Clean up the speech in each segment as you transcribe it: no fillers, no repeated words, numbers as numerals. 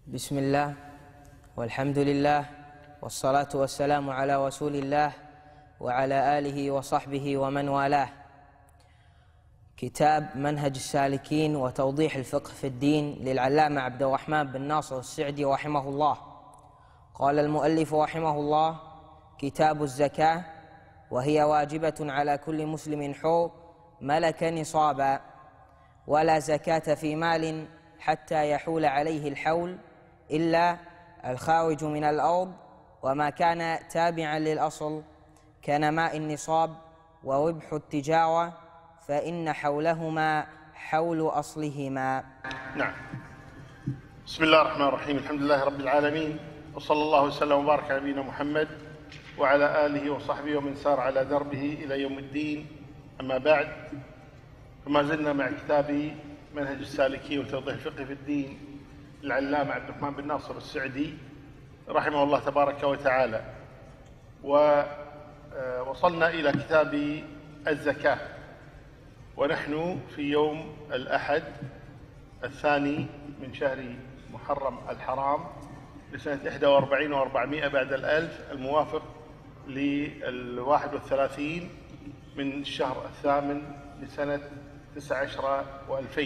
بسم الله والحمد لله والصلاة والسلام على رسول الله وعلى آله وصحبه ومن والاه. كتاب منهج السالكين وتوضيح الفقه في الدين للعلامة عبد الرحمن بن ناصر السعدي رحمه الله. قال المؤلف رحمه الله: كتاب الزكاة، وهي واجبة على كل مسلم حر ملك نصابا، ولا زكاة في مال حتى يحول عليه الحول إلا الخارج من الأرض، وما كان تابعا للأصل كنماء النصاب وربح التجارة، فإن حولهما حول أصلهما. نعم. بسم الله الرحمن الرحيم. الحمد لله رب العالمين، وصلى الله وسلم وبارك على نبينا محمد وعلى آله وصحبه ومن سار على دربه إلى يوم الدين. أما بعد، فما زلنا مع كتاب منهج السالكين وتوضيح الفقه في الدين للعلامة عبد الرحمن بن ناصر السعدي رحمه الله تبارك وتعالى، ووصلنا إلى كتاب الزكاة، ونحن في يوم الأحد الثاني من شهر محرم الحرام لسنة 41 و400 بعد الألف، الموافق ل31 من الشهر الثامن لسنة 19 و2000،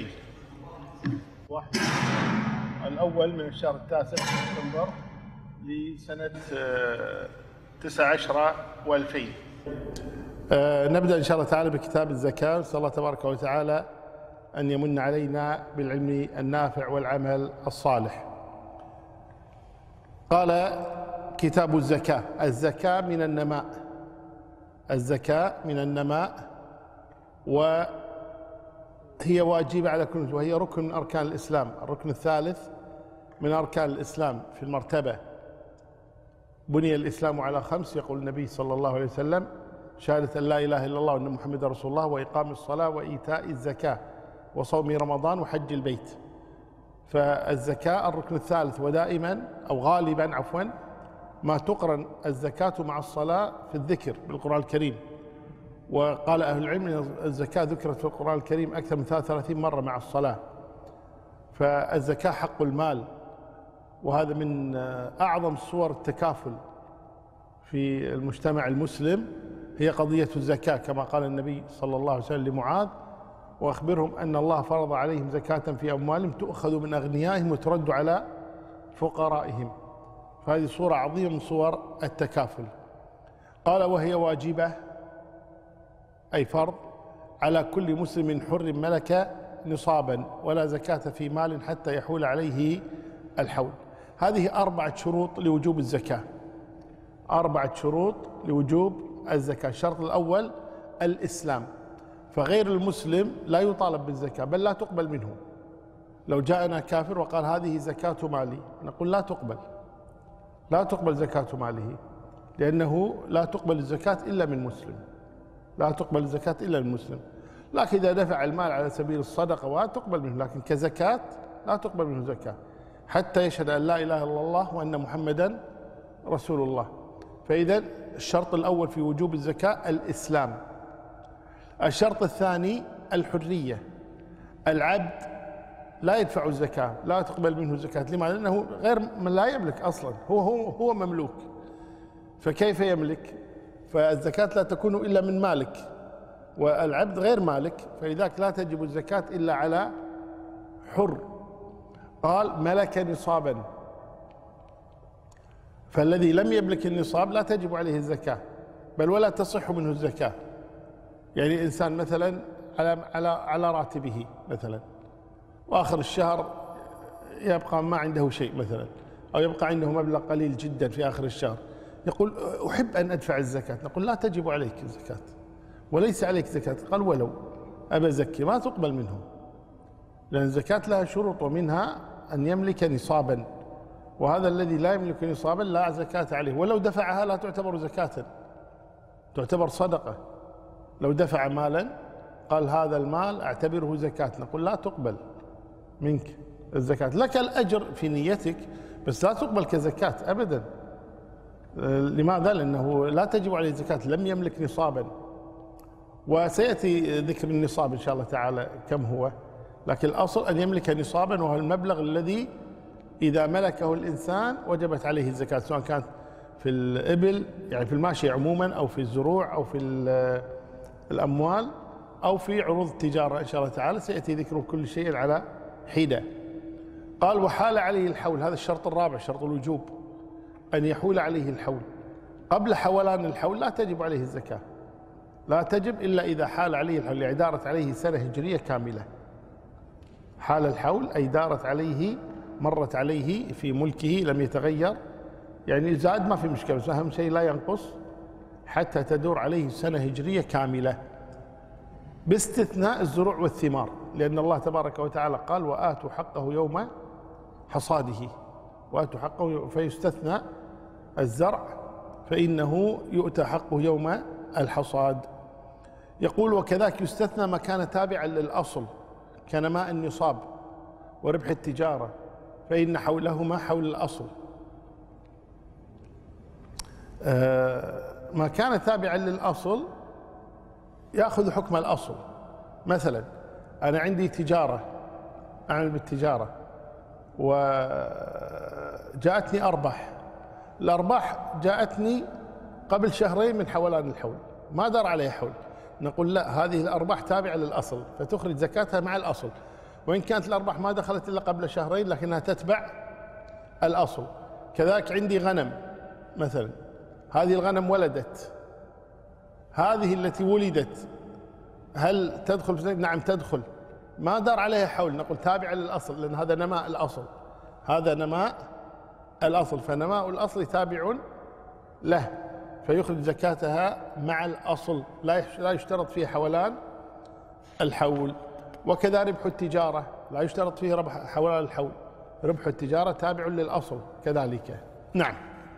الأول من الشهر التاسع سبتمبر لسنة 19 و2000. نبدأ إن شاء الله تعالى بكتاب الزكاة، نسأل الله تبارك وتعالى أن يمن علينا بالعلم النافع والعمل الصالح. قال: كتاب الزكاة. الزكاة من النماء، الزكاة من النماء، وهي واجبة على كل، وهي ركن من أركان الإسلام، الركن الثالث من أركان الإسلام في المرتبة. بني الإسلام على 5، يقول النبي صلى الله عليه وسلم: شهادة أن لا إله إلا الله وأن محمد رسول الله، وإقام الصلاة، وإيتاء الزكاة، وصوم رمضان، وحج البيت. فالزكاة الركن الثالث، ودائما أو غالبا عفوا ما تقرن الزكاة مع الصلاة في الذكر بالقرآن الكريم. وقال أهل العلم أن الزكاة ذكرت في القرآن الكريم أكثر من 33 مرة مع الصلاة. فالزكاة حق المال، وهذا من أعظم صور التكافل في المجتمع المسلم، هي قضية الزكاة، كما قال النبي صلى الله عليه وسلم لمعاذ: وأخبرهم أن الله فرض عليهم زكاة في أموالهم تؤخذ من أغنيائهم وترد على فقرائهم. فهذه صورة عظيمة من صور التكافل. قال: وهي واجبة، أي فرض، على كل مسلم حر ملك نصابا، ولا زكاة في مال حتى يحول عليه الحول. هذه 4 شروط لوجوب الزكاة، 4 شروط لوجوب الزكاة. الشرط الأول الإسلام، فغير المسلم لا يطالب بالزكاة، بل لا تقبل منه. لو جاءنا كافر وقال هذه زكاة مالي، نقول لا تقبل، لا تقبل زكاة ماله، لأنه لا تقبل الزكاة إلا من مسلم، لا تقبل الزكاة إلا من مسلم. لكن إذا دفع المال على سبيل الصدقة وتقبل منه، لكن كزكاة لا تقبل منه زكاة حتى يشهد أن لا إله إلا الله وأن محمدا رسول الله. فإذا الشرط الأول في وجوب الزكاة الإسلام. الشرط الثاني الحرية، العبد لا يدفع الزكاة، لا تقبل منه الزكاة. لماذا؟ لأنه غير من لا يملك أصلا، هو مملوك، فكيف يملك؟ فالزكاة لا تكون إلا من مالك، والعبد غير مالك، فلذلك لا تجب الزكاة إلا على حر. قال: ملك نصابا، فالذي لم يملك النصاب لا تجب عليه الزكاة، بل ولا تصح منه الزكاة. يعني إنسان مثلا على راتبه مثلا، وآخر الشهر يبقى ما عنده شيء مثلا، أو يبقى عنده مبلغ قليل جدا في آخر الشهر، يقول أحب أن أدفع الزكاة، نقول لا تجب عليك الزكاة، وليس عليك زكاة. قال: ولو أبى زكي، ما تقبل منه، لأن الزكاة لها شروط، ومنها أن يملك نصابا، وهذا الذي لا يملك نصابا لا زكاة عليه، ولو دفعها لا تعتبر زكاة، تعتبر صدقة. لو دفع مالا قال هذا المال أعتبره زكاة، نقول لا تقبل منك الزكاة، لك الأجر في نيتك بس لا تقبل كزكاة أبدا. لماذا؟ لأنه لا تجب عليه الزكاة، لم يملك نصابا. وسيأتي ذكر النصاب إن شاء الله تعالى كم هو، لكن الأصل أن يملك نصابا، وهو المبلغ الذي إذا ملكه الإنسان وجبت عليه الزكاة، سواء كانت في الإبل يعني في الماشية عموما، أو في الزروع، أو في الأموال، أو في عروض التجارة إن شاء الله تعالى، سيأتي ذكر كل شيء على حدة. قال وحال عليه الحول، هذا الشرط الرابع، شرط الوجوب، أن يحول عليه الحول. قبل حولان الحول لا تجب عليه الزكاة، لا تجب إلا إذا حال عليه الحول، يعني دارت عليه سنة هجرية كاملة. حال الحول أي دارت عليه، مرت عليه في ملكه لم يتغير، يعني زاد ما في مشكلة، بس أهم شيء لا ينقص حتى تدور عليه سنة هجرية كاملة، باستثناء الزروع والثمار، لأن الله تبارك وتعالى قال وآتوا حقه يوم حصاده، وآتوا حقه، فيستثنى الزرع فإنه يؤتى حقه يوم الحصاد. يقول وكذلك يستثنى ما كان تابعا للأصل كنماء النصاب وربح التجارة، فإن حولهما حول الأصل. ما كان تابعا للأصل يأخذ حكم الأصل. مثلا أنا عندي تجارة، أعمل بالتجارة وجاءتني أرباح، الأرباح جاءتني قبل شهرين من حولان الحول، ما دار عليها حول، نقول لا، هذه الأرباح تابعة للأصل فتخرج زكاتها مع الأصل، وإن كانت الأرباح ما دخلت إلا قبل شهرين لكنها تتبع الأصل. كذلك عندي غنم مثلا، هذه الغنم ولدت، هذه التي ولدت هل تدخل في؟ نعم تدخل، ما دار عليها حول، نقول تابعة للأصل، لأن هذا نماء الأصل، هذا نماء الأصل، فنماء الأصل تابع له، فيخرج زكاتها مع الأصل، لا يشترط فيه حولان الحول. وكذا ربح التجارة لا يشترط فيه حولان الحول، ربح التجارة تابع للأصل كذلك. نعم.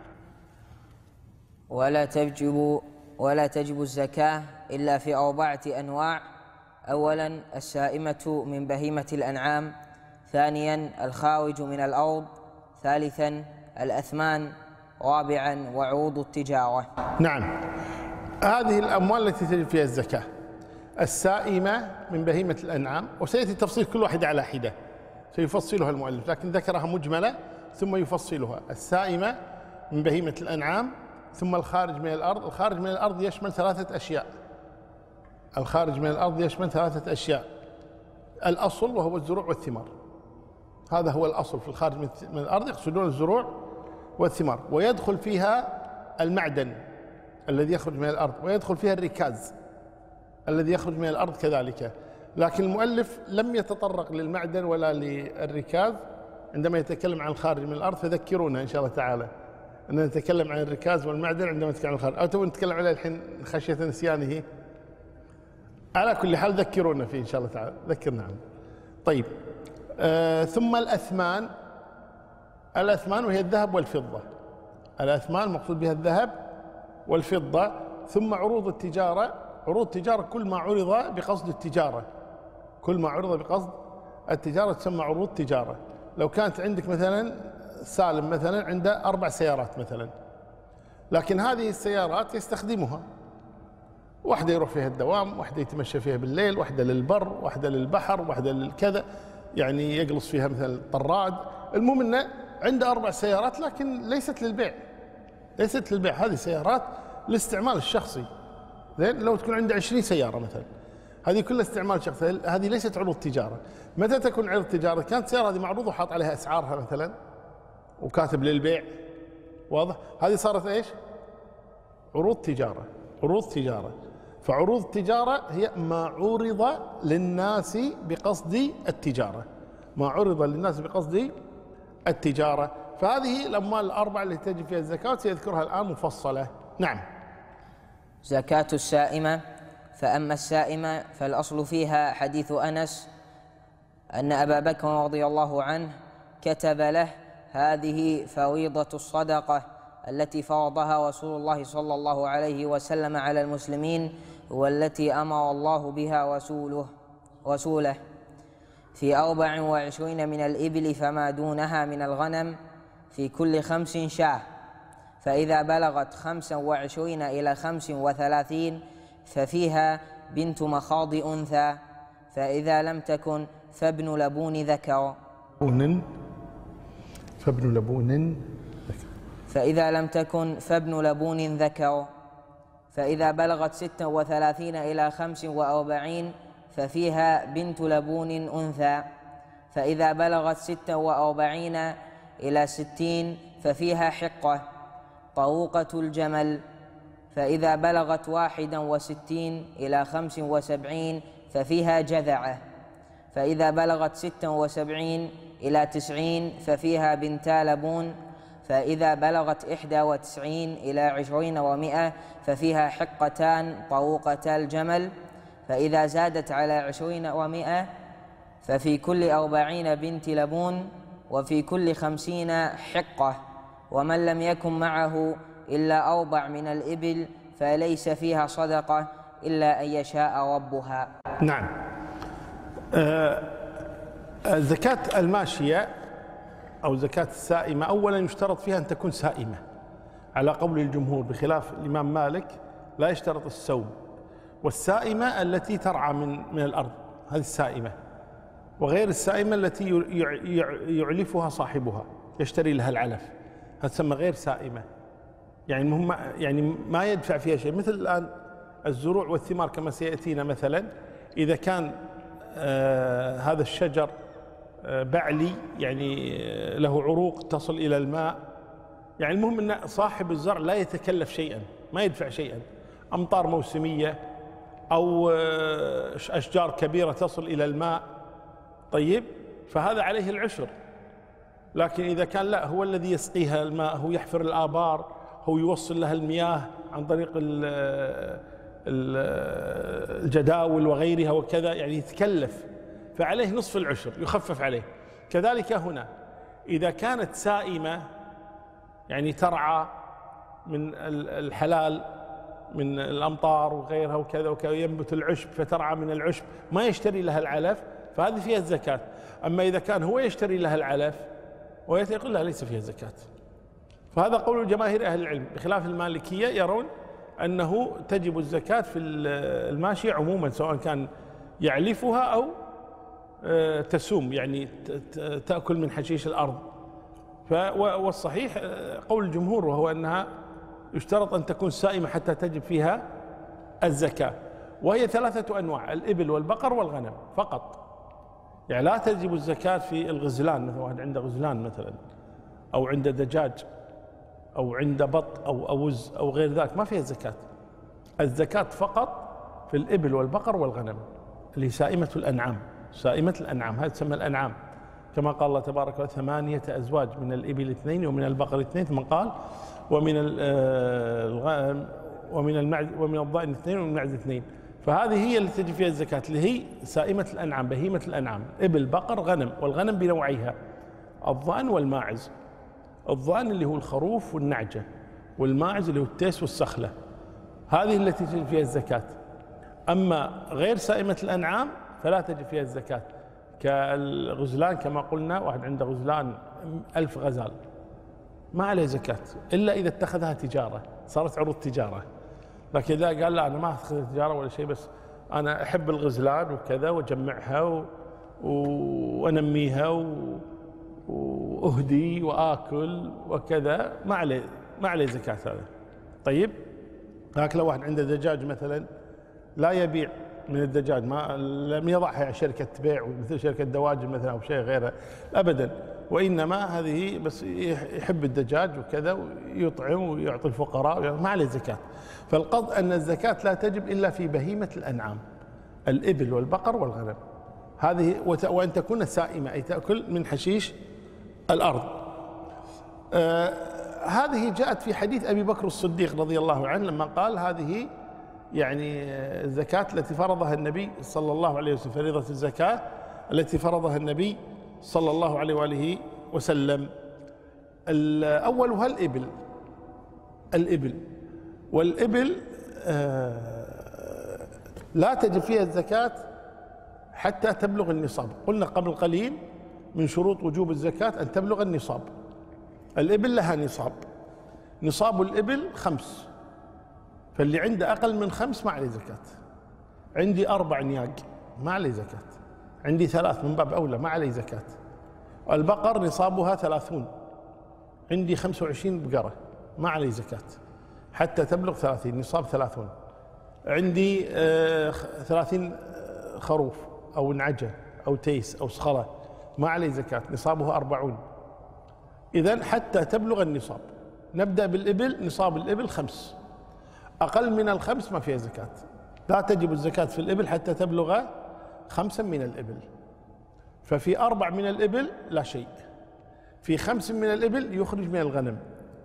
ولا تجب الزكاة إلا في 4 أنواع: أولا السائمة من بهيمة الأنعام، ثانيا الخارج من الأرض، ثالثا الأثمان، رابعا وعروض التجارة. نعم، هذه الأموال التي تجب فيها الزكاة: السائمة من بهيمة الأنعام، وسيأتي تفصيل كل واحدة على حدة، سيفصلها المؤلف، لكن ذكرها مجملة ثم يفصلها. السائمة من بهيمة الأنعام، ثم الخارج من الأرض. الخارج من الأرض يشمل 3 أشياء، الخارج من الأرض يشمل 3 أشياء: الأصل وهو الزروع والثمار، هذا هو الأصل في الخارج من الأرض، يقصدون الزروع والثمار، ويدخل فيها المعدن الذي يخرج من الأرض، ويدخل فيها الركاز الذي يخرج من الأرض كذلك. لكن المؤلف لم يتطرق للمعدن ولا للركاز عندما يتكلم عن الخارج من الأرض، فذكرونا إن شاء الله تعالى أن نتكلم عن الركاز والمعدن عندما نتكلم عن الخارج، أو تبون نتكلم عليه الحين خشية نسيانه؟ على كل حال ذكرونا فيه إن شاء الله تعالى، ذكرنا عنه. طيب، ثم الأثمان. الأثمان وهي الذهب والفضة، الأثمان مقصود بها الذهب والفضة. ثم عروض التجارة. عروض التجارة كل ما عرض بقصد التجارة، كل ما عرض بقصد التجارة تسمى عروض تجارة. لو كانت عندك مثلا سالم مثلا عنده 4 سيارات مثلا، لكن هذه السيارات يستخدمها، واحدة يروح فيها الدوام، واحدة يتمشى فيها بالليل، واحدة للبر، واحدة للبحر، واحدة للكذا، يعني يجلس فيها مثل طراد. المهم انه عنده 4 سيارات لكن ليست للبيع، ليست للبيع، هذه سيارات للاستعمال الشخصي. زين، لو تكون عنده 20 سيارة مثلا، هذه كلها استعمال شخصي، هذه ليست عروض تجارة. متى تكون عروض تجارة؟ كانت السيارة هذه معروضة وحاط عليها أسعارها مثلا وكاتب للبيع، واضح؟ هذه صارت ايش؟ عروض تجارة، عروض تجارة. فعروض التجارة هي ما عرض للناس بقصد التجارة، ما عرض للناس بقصد التجارة. فهذه الأموال ال4 التي تجب فيها الزكاة سيذكرها الآن مفصلة. نعم. زكاة السائمة. فأما السائمة فالأصل فيها حديث أنس أن أبا بكر رضي الله عنه كتب له: هذه فريضة الصدقة التي فرضها رسول الله صلى الله عليه وسلم على المسلمين، والتي أمر الله بها رسوله في 24 من الإبل فما دونها من الغنم، في كل 5 شاة، فإذا بلغت 25 إلى 35 ففيها بنت مخاض أنثى، فإذا لم تكن فابن لبون ذكر. فابن لبون ذكر. فإذا لم تكن فابن لبون ذكر. فإذا بلغت 36 إلى 45 ففيها بنت لبون أنثى. فإذا بلغت 46 إلى 60 ففيها حقة طروقة الجمل. فإذا بلغت 61 إلى 75 ففيها جذعة. فإذا بلغت 76 إلى 90 ففيها بنتا لبون. فإذا بلغت 91 إلى 20 و100 ففيها حقتان طروقتا الجمل. فإذا زادت على 20 و100 ففي كل 40 بنت لبون، وفي كل 50 حقة. ومن لم يكن معه إلا أربع من الإبل فليس فيها صدقة إلا أن يشاء ربها. نعم. زكاة الماشية أو زكاة السائمة أولا يشترط فيها أن تكون سائمة على قول الجمهور، بخلاف الإمام مالك لا يشترط السوم. والسائمة التي ترعى من الأرض هذه السائمة، وغير السائمة التي يعلفها صاحبها يشتري لها العلف، هذا تسمى غير سائمة. يعني ما يدفع فيها شيء. مثل الآن الزروع والثمار كما سيأتينا، مثلا إذا كان هذا الشجر بعلي يعني له عروق تصل إلى الماء، يعني المهم أن صاحب الزرع لا يتكلف شيئا، ما يدفع شيئا. أمطار موسمية أو أشجار كبيرة تصل إلى الماء، طيب، فهذا عليه العشر. لكن إذا كان لا، هو الذي يسقيها الماء، هو يحفر الآبار، هو يوصل لها المياه عن طريق الجداول وغيرها وكذا، يعني يتكلف، فعليه نصف العشر يخفف عليه. كذلك هنا إذا كانت سائمة يعني ترعى من الحلال من الأمطار وغيرها وكذا وكذا، ينبت العشب فترعى من العشب ما يشتري لها العلف، فهذه فيها الزكاة. أما إذا كان هو يشتري لها العلف ويقول لها ليس فيها زكاة. فهذا قول جماهير أهل العلم، بخلاف المالكية يرون أنه تجب الزكاة في الماشية عموما، سواء كان يعلفها أو تسوم يعني تأكل من حشيش الأرض. والصحيح قول الجمهور، وهو أنها يشترط أن تكون سائمة حتى تجب فيها الزكاة. وهي ثلاثة أنواع: الإبل والبقر والغنم فقط. يعني لا تجب الزكاة في الغزلان، مثلا واحد عنده غزلان مثلا، أو عنده دجاج، أو عنده بط أو أوز أو غير ذلك، ما فيها زكاة. الزكاة فقط في الإبل والبقر والغنم اللي سائمة الأنعام. سائمة الأنعام هذه تسمى الأنعام، كما قال الله تبارك وتعالى: 8 أزواج، من الإبل 2 ومن البقر 2، ثم قال ومن الضأن 2 ومن المعز 2. فهذه هي اللي تجي فيها الزكاة، اللي هي سائمة الأنعام، بهيمة الأنعام، إبل بقر غنم. والغنم بنوعيها: الضأن والماعز. الضأن اللي هو الخروف والنعجة، والماعز اللي هو التيس والسخلة. هذه التي تجي فيها الزكاة. أما غير سائمة الأنعام فلا تجب فيها الزكاة، كالغزلان كما قلنا، واحد عنده غزلان 1000 غزال ما عليه زكاة إلا إذا اتخذها تجارة، صارت عروض تجارة. لكن إذا قال لا أنا ما أتخذ تجارة ولا شيء، بس أنا أحب الغزلان وكذا وأجمعها وأنميها وأهدي وآكل وكذا، ما عليه زكاة هذا. طيب، لكن لو واحد عنده دجاج مثلا لا يبيع من الدجاج، لم يضعها على شركة بيع مثل شركة دواجن مثلا أو شيء غيره أبدا، وإنما هذه بس يحب الدجاج وكذا ويطعم ويعطي الفقراء، ما عليه زكاة. فالقصد أن الزكاة لا تجب إلا في بهيمة الأنعام، الإبل والبقر والغنم، هذه، وأن تكون سائمة أي تأكل من حشيش الأرض. هذه جاءت في حديث أبي بكر الصديق رضي الله عنه لما قال: هذه يعني الزكاة التي فرضها النبي صلى الله عليه وسلم، فريضة الزكاة التي فرضها النبي صلى الله عليه وآله وسلم. أولها الإبل. والإبل لا تجب فيها الزكاة حتى تبلغ النصاب. قلنا قبل قليل من شروط وجوب الزكاة أن تبلغ النصاب. الإبل لها نصاب، نصاب الإبل 5، فاللي عنده أقل من 5 ما عليه زكاة. عندي 4 نياق ما عليه زكاة، عندي 3 من باب أولى ما عليه زكاة. البقر نصابها 30، عندي 25 بقرة ما علي زكاة حتى تبلغ 30 نصاب 30. عندي 30 خروف أو نعجة أو تيس أو صخرة ما علي زكاة نصابه 40. إذن حتى تبلغ النصاب. نبدأ بالإبل، نصاب الإبل 5، أقل من ال5 ما فيها زكاة. لا تجب الزكاة في الإبل حتى تبلغ 5 من الإبل. ففي 4 من الإبل لا شيء، في 5 من الإبل يخرج من الغنم.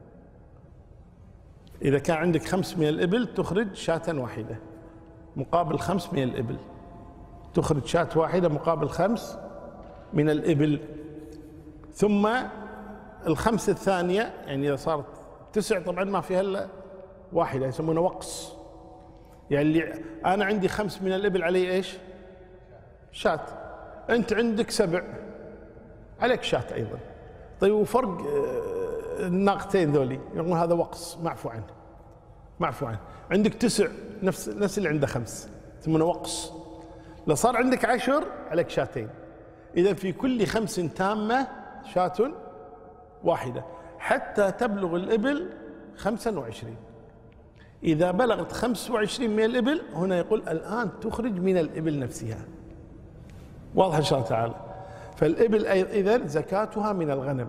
إذا كان عندك 5 من الإبل تخرج شاة واحدة مقابل 5 من الإبل، تخرج شاة واحدة مقابل 5 من الإبل. ثم ال5 الثانية يعني إذا صارت 9 طبعا ما فيها إلا واحدة يسمونه وقص. يعني اللي أنا عندي 5 من الإبل علي إيش؟ شاة. أنت عندك 7 عليك شاة أيضا. طيب وفرق الناقتين ذولي يقول هذا وقص معفو عنه، معفو عنه. عندك 9 نفس اللي عنده 5 يسمونه وقص. لو صار عندك 10 عليك شاتين. إذا في كل 5 تامة شاة واحدة حتى تبلغ الإبل 25. إذا بلغت 25 من الإبل هنا يقول الآن تخرج من الإبل نفسها. واضح إن شاء الله تعالى. فالإبل إذن زكاتها من الغنم.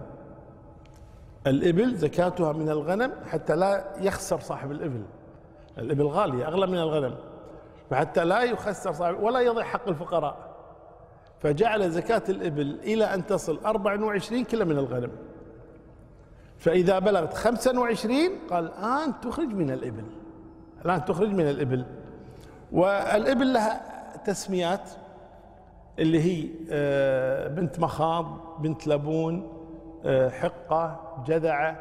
الإبل زكاتها من الغنم حتى لا يخسر صاحب الإبل. الإبل غالية أغلى من الغنم، فحتى لا يخسر صاحب ولا يضيع حق الفقراء، فجعل زكاة الإبل إلى أن تصل 24 كلا من الغنم. فإذا بلغت 25 قال الآن تخرج من الإبل، الآن تخرج من الإبل. والإبل لها تسميات اللي هي بنت مخاض، بنت لبون، حقة، جذعة.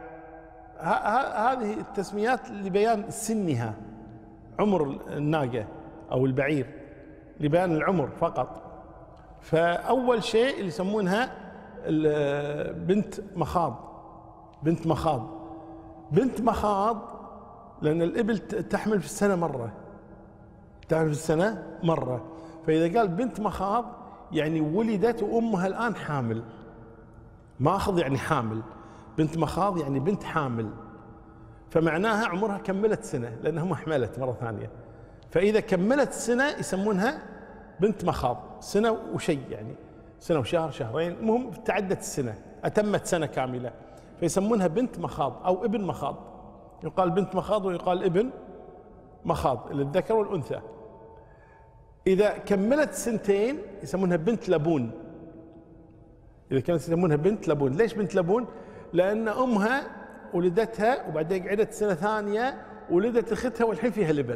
هذه التسميات لبيان سنها، عمر الناقة أو البعير، لبيان العمر فقط. فأول شيء اللي يسمونها بنت مخاض. بنت مخاض، بنت مخاض لأن الإبل تحمل في السنة مرة، تحمل في السنة مرة. فإذا قال بنت مخاض يعني ولدت وأمها الآن حامل. ماخض يعني حامل، بنت مخاض يعني بنت حامل، فمعناها عمرها كملت سنة لأنها ما حملت مرة ثانية. فإذا كملت سنة يسمونها بنت مخاض، سنة وشيء يعني سنة وشهر شهرين، المهم تعدت السنة أتمت سنة كاملة، فيسمونها بنت مخاض أو ابن مخاض. يقال بنت مخاض ويقال ابن مخاض للذكر والأنثى. إذا كملت سنتين يسمونها بنت لبون. إذا كانت يسمونها بنت لبون. ليش بنت لبون؟ لأن أمها ولدتها وبعدين قعدت سنة ثانية ولدت أختها والحين فيها لبن،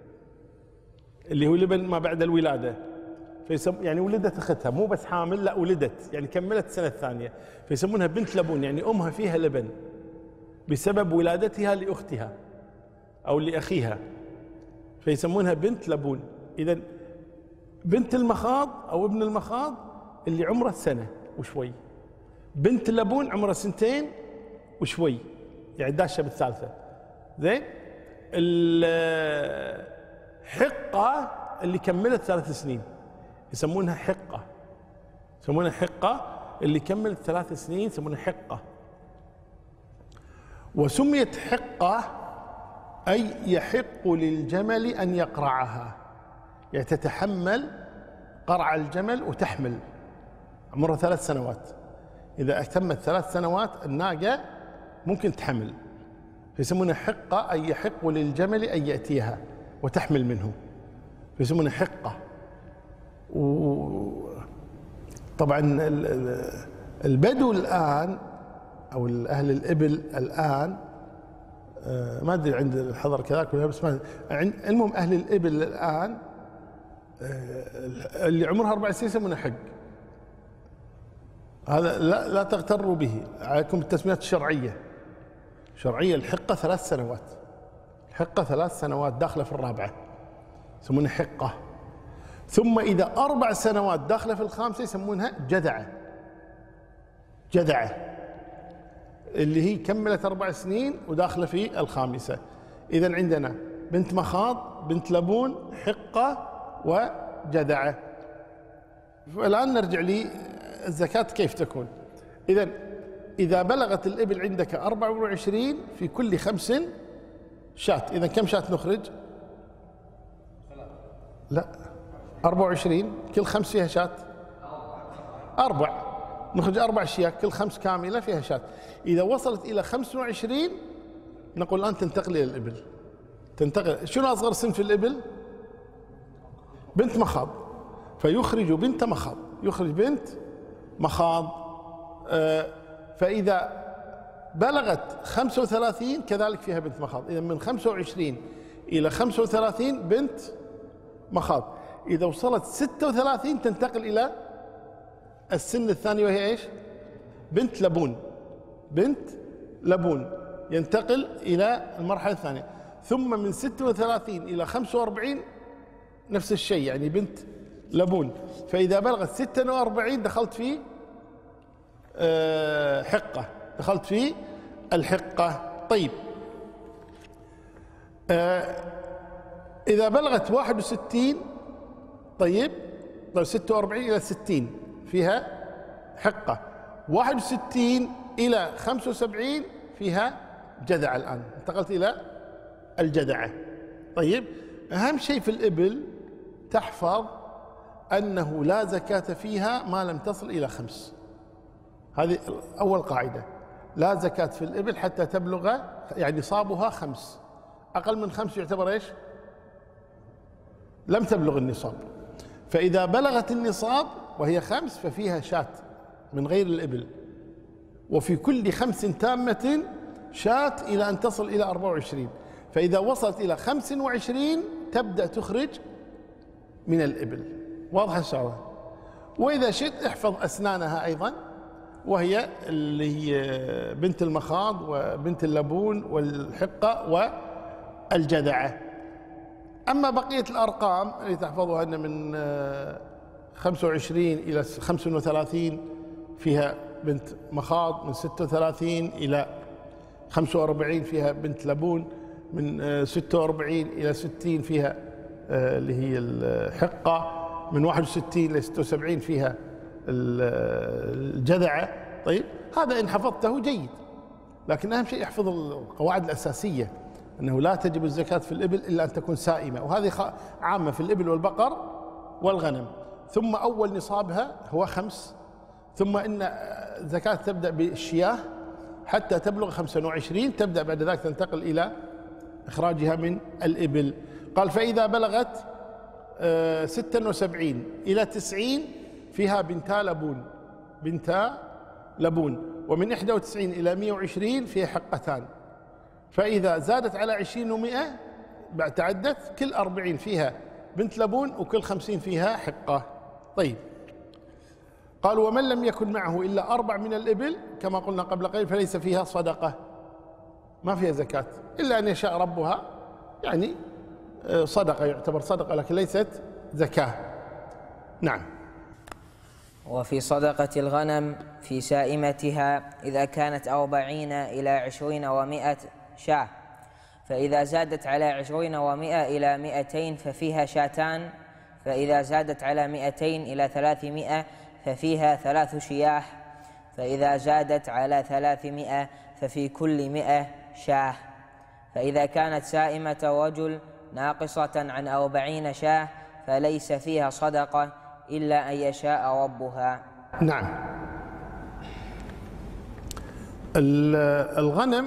اللي هو لبن ما بعد الولادة. يعني ولدت أختها مو بس حامل، لا ولدت يعني كملت السنة الثانية، فيسمونها بنت لبون يعني أمها فيها لبن بسبب ولادتها لأختها أو لأخيها، فيسمونها بنت لبون. إذن بنت المخاض أو ابن المخاض اللي عمره سنة وشوي، بنت اللبون عمرها 2 وشوي يعني داشة بالثالثة. زين. الحقة اللي كملت 3 سنين يسمونها حقة، يسمونها حقة. اللي كملت 3 سنين يسمونها حقة. وسميت حقة أي يحق للجمل أن يقرعها، يعني تتحمل قرع الجمل وتحمل. عمرها 3 سنوات. إذا أتمت 3 سنوات الناقة ممكن تحمل، فيسمونها حقة أي يحق للجمل أن يأتيها وتحمل منه، فيسمونها حقة. طبعا البدو الآن أو أهل الإبل الآن ما أدري عند الحضر كذاك ولا، بس المهم أهل الإبل الآن اللي عمرها 4 سنين يسمونه حق. هذا لا تغتروا به، عليكم التسميات الشرعية. شرعية الحقة 3 سنوات، الحقة 3 سنوات داخلة في الرابعة يسمونها حقة. ثم إذا 4 سنوات داخلة في الخامسة يسمونها جذعة. جذعة اللي هي كملت 4 سنين وداخلة في الخامسة. إذن عندنا بنت مخاض، بنت لبون، حقة، وجذعة. الآن نرجع لي الزكاة كيف تكون. إذن إذا بلغت الإبل عندك 24 في كل 5 شاة، إذا كم شاة نخرج؟ لا 24 كل 5 فيها شاة، 4 نخرج 4 أشياء كل 5 كاملة فيها شاة. إذا وصلت إلى 25 نقول الآن تنتقل إلى الإبل. تنتقل. شنو أصغر سن في الإبل؟ بنت مخاض، فيخرج بنت مخاض، يخرج بنت مخاض. فإذا بلغت 35 كذلك فيها بنت مخاض. إذا من 25 إلى 35 بنت مخاض. إذا وصلت 36 تنتقل إلى السن الثاني وهي إيش؟ بنت لبون. بنت لبون ينتقل إلى المرحلة الثانية. ثم من 36 إلى 45 نفس الشيء، يعني بنت لبون. فإذا بلغت 46 دخلت في حقة، دخلت في الحقة. طيب إذا بلغت 61 طيب 46 إلى 60 فيها حقة. 61 إلى 75 فيها جذع. الآن انتقلت إلى الجذعة. طيب أهم شيء في الإبل تحفظ أنه لا زكاة فيها ما لم تصل إلى 5. هذه أول قاعدة، لا زكاة في الإبل حتى تبلغ يعني نصابها 5. أقل من 5 يعتبر إيش؟ لم تبلغ النصاب. فإذا بلغت النصاب وهي 5 ففيها شاة من غير الإبل. وفي كل 5 تامة شاة إلى أن تصل إلى 24. فإذا وصلت إلى 25 تبدأ تخرج من الإبل. واضح إن شاء الله. وإذا شئت احفظ أسنانها أيضا، وهي اللي هي بنت المخاض وبنت اللبون والحقة والجذعة. أما بقية الأرقام اللي تحفظها أن من 25 إلى 35 فيها بنت مخاض، من 36 إلى 45 فيها بنت لبون، من 46 إلى 60 فيها اللي هي الحقة، من 61 إلى 76 فيها الجذعة. طيب هذا إن حفظته جيد، لكن أهم شيء يحفظ القواعد الأساسية، أنه لا تجب الزكاة في الإبل إلا أن تكون سائمة، وهذه عامة في الإبل والبقر والغنم. ثم أول نصابها هو 5، ثم إن الزكاة تبدأ بالشياه حتى تبلغ 25، تبدأ بعد ذلك تنتقل إلى إخراجها من الإبل. قال فإذا بلغت 76 إلى 90 فيها بنتا لبون، بنتا لبون. ومن 91 إلى 120 فيها حقتان. فإذا زادت على 20 و100 بعد تعدت كل 40 فيها بنت لبون وكل 50 فيها حقة. طيب قال ومن لم يكن معه إلا 4 من الإبل كما قلنا قبل قليل فليس فيها صدقة، ما فيها زكاة إلا أن يشاء ربها، يعني صدقة، يعتبر صدقة لكن ليست زكاة. نعم. وفي صدقة الغنم في سائمتها إذا كانت 40 إلى 20 و100 شاة، فإذا زادت على 20 و100 إلى 200 ففيها شاتان، فإذا زادت على 200 إلى 300 ففيها 3 شياح، فإذا زادت على 300 ففي كل 100 شاه. فإذا كانت سائمة رجل ناقصة عن 40 شاه فليس فيها صدقة إلا أن يشاء ربها. نعم. الغنم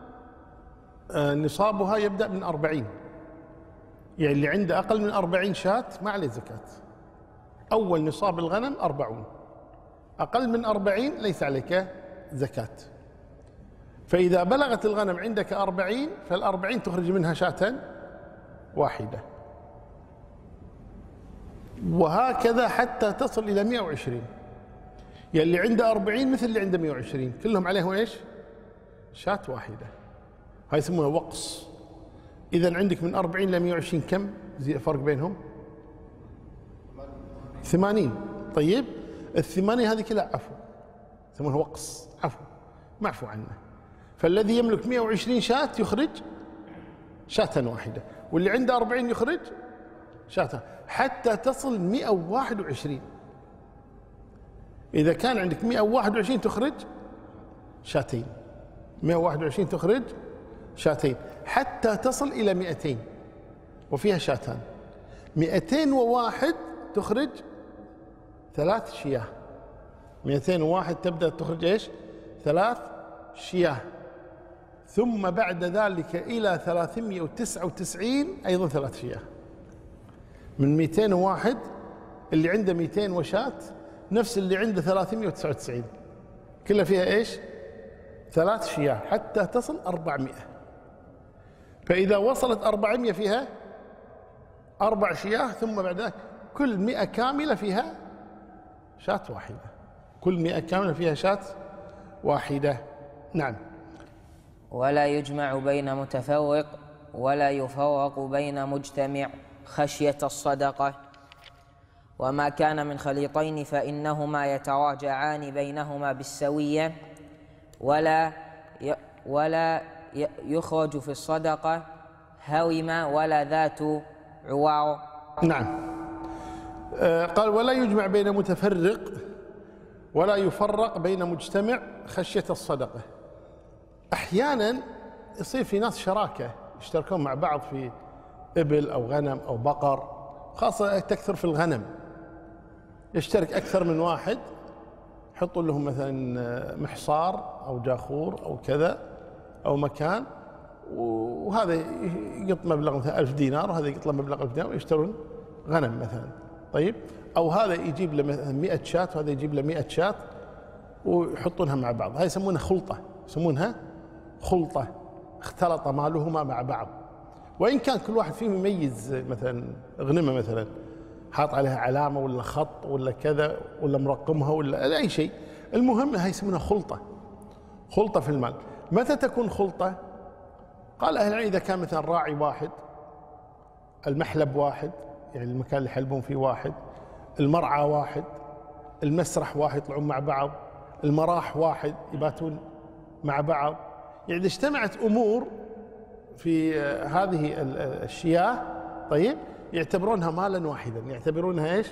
نصابها يبدأ من 40، يعني اللي عنده أقل من 40 شاة ما عليه زكاة. أول نصاب الغنم 40، أقل من 40 ليس عليك زكاة. فإذا بلغت الغنم عندك 40 فال40 تخرج منها شاة واحدة، وهكذا حتى تصل إلى 120. يعني اللي عنده 40 مثل اللي عنده 120 كلهم عليهم إيش؟ شاة واحدة. هاي يسمونها وقص. إذن عندك من 40 إلى 120 كم فرق بينهم؟ 80. طيب ال80 هذه كلها عفو، يسمونها وقص، عفو معفو عنه. فالذي يملك 120 شاة يخرج شاة واحدة، واللي عنده 40 يخرج شاة حتى تصل 121. إذا كان عندك 121 تخرج شاتين. 121 تخرج شاتين حتى تصل إلى 200 وفيها شاتان. 201 تخرج 3 شياه. 201 تبدأ تخرج إيش؟ 3 شياه. ثم بعد ذلك إلى 399 أيضا 3 شياه. من 201 اللي عنده 200 وشاة نفس اللي عنده 399 كلها فيها إيش؟ 3 شياه حتى تصل 400. فإذا وصلت 400 فيها 4 شياه. ثم بعد ذلك كل 100 كاملة فيها شاة واحدة. كل 100 كاملة فيها شاة واحدة. نعم. ولا يجمع بين متفوق ولا يفوق بين مجتمع خشية الصدقة. وما كان من خليطين فإنهما يتراجعان بينهما بالسوية ولا يخرج في الصدقة هوما ولا ذات عوار. نعم. قال ولا يجمع بين متفرق ولا يفرق بين مجتمع خشية الصدقة. أحيانا يصير في ناس شراكة يشتركون مع بعض في إبل أو غنم أو بقر، خاصة تكثر في الغنم، يشترك أكثر من واحد، يحطوا لهم مثلا محصار أو جاخور أو كذا أو مكان، وهذا يقط مبلغ مثلا 1000 دينار وهذا يقط له مبلغ 1000 دينار ويشترون غنم مثلا. طيب، أو هذا يجيب له مثلا 100 شاة وهذا يجيب له 100 شاة ويحطونها مع بعض. هاي يسمونها خلطة، يسمونها خلطة، اختلط مالهما مع بعض. وإن كان كل واحد فيهم يميز مثلا غنمة مثلا حاط عليها علامة ولا خط ولا كذا ولا مرقمها ولا أي شيء، المهم هاي يسمونها خلطة، خلطة في المال. متى تكون خلطة؟ قال أهل العلم إذا كان مثلا راعي واحد، المحلب واحد يعني المكان اللي يحلبون فيه واحد، المرعى واحد، المسرح واحد يطلعون مع بعض، المراح واحد يباتون مع بعض. يعني اجتمعت أمور في هذه الشياه، طيب، يعتبرونها مالا واحدا، يعتبرونها ايش؟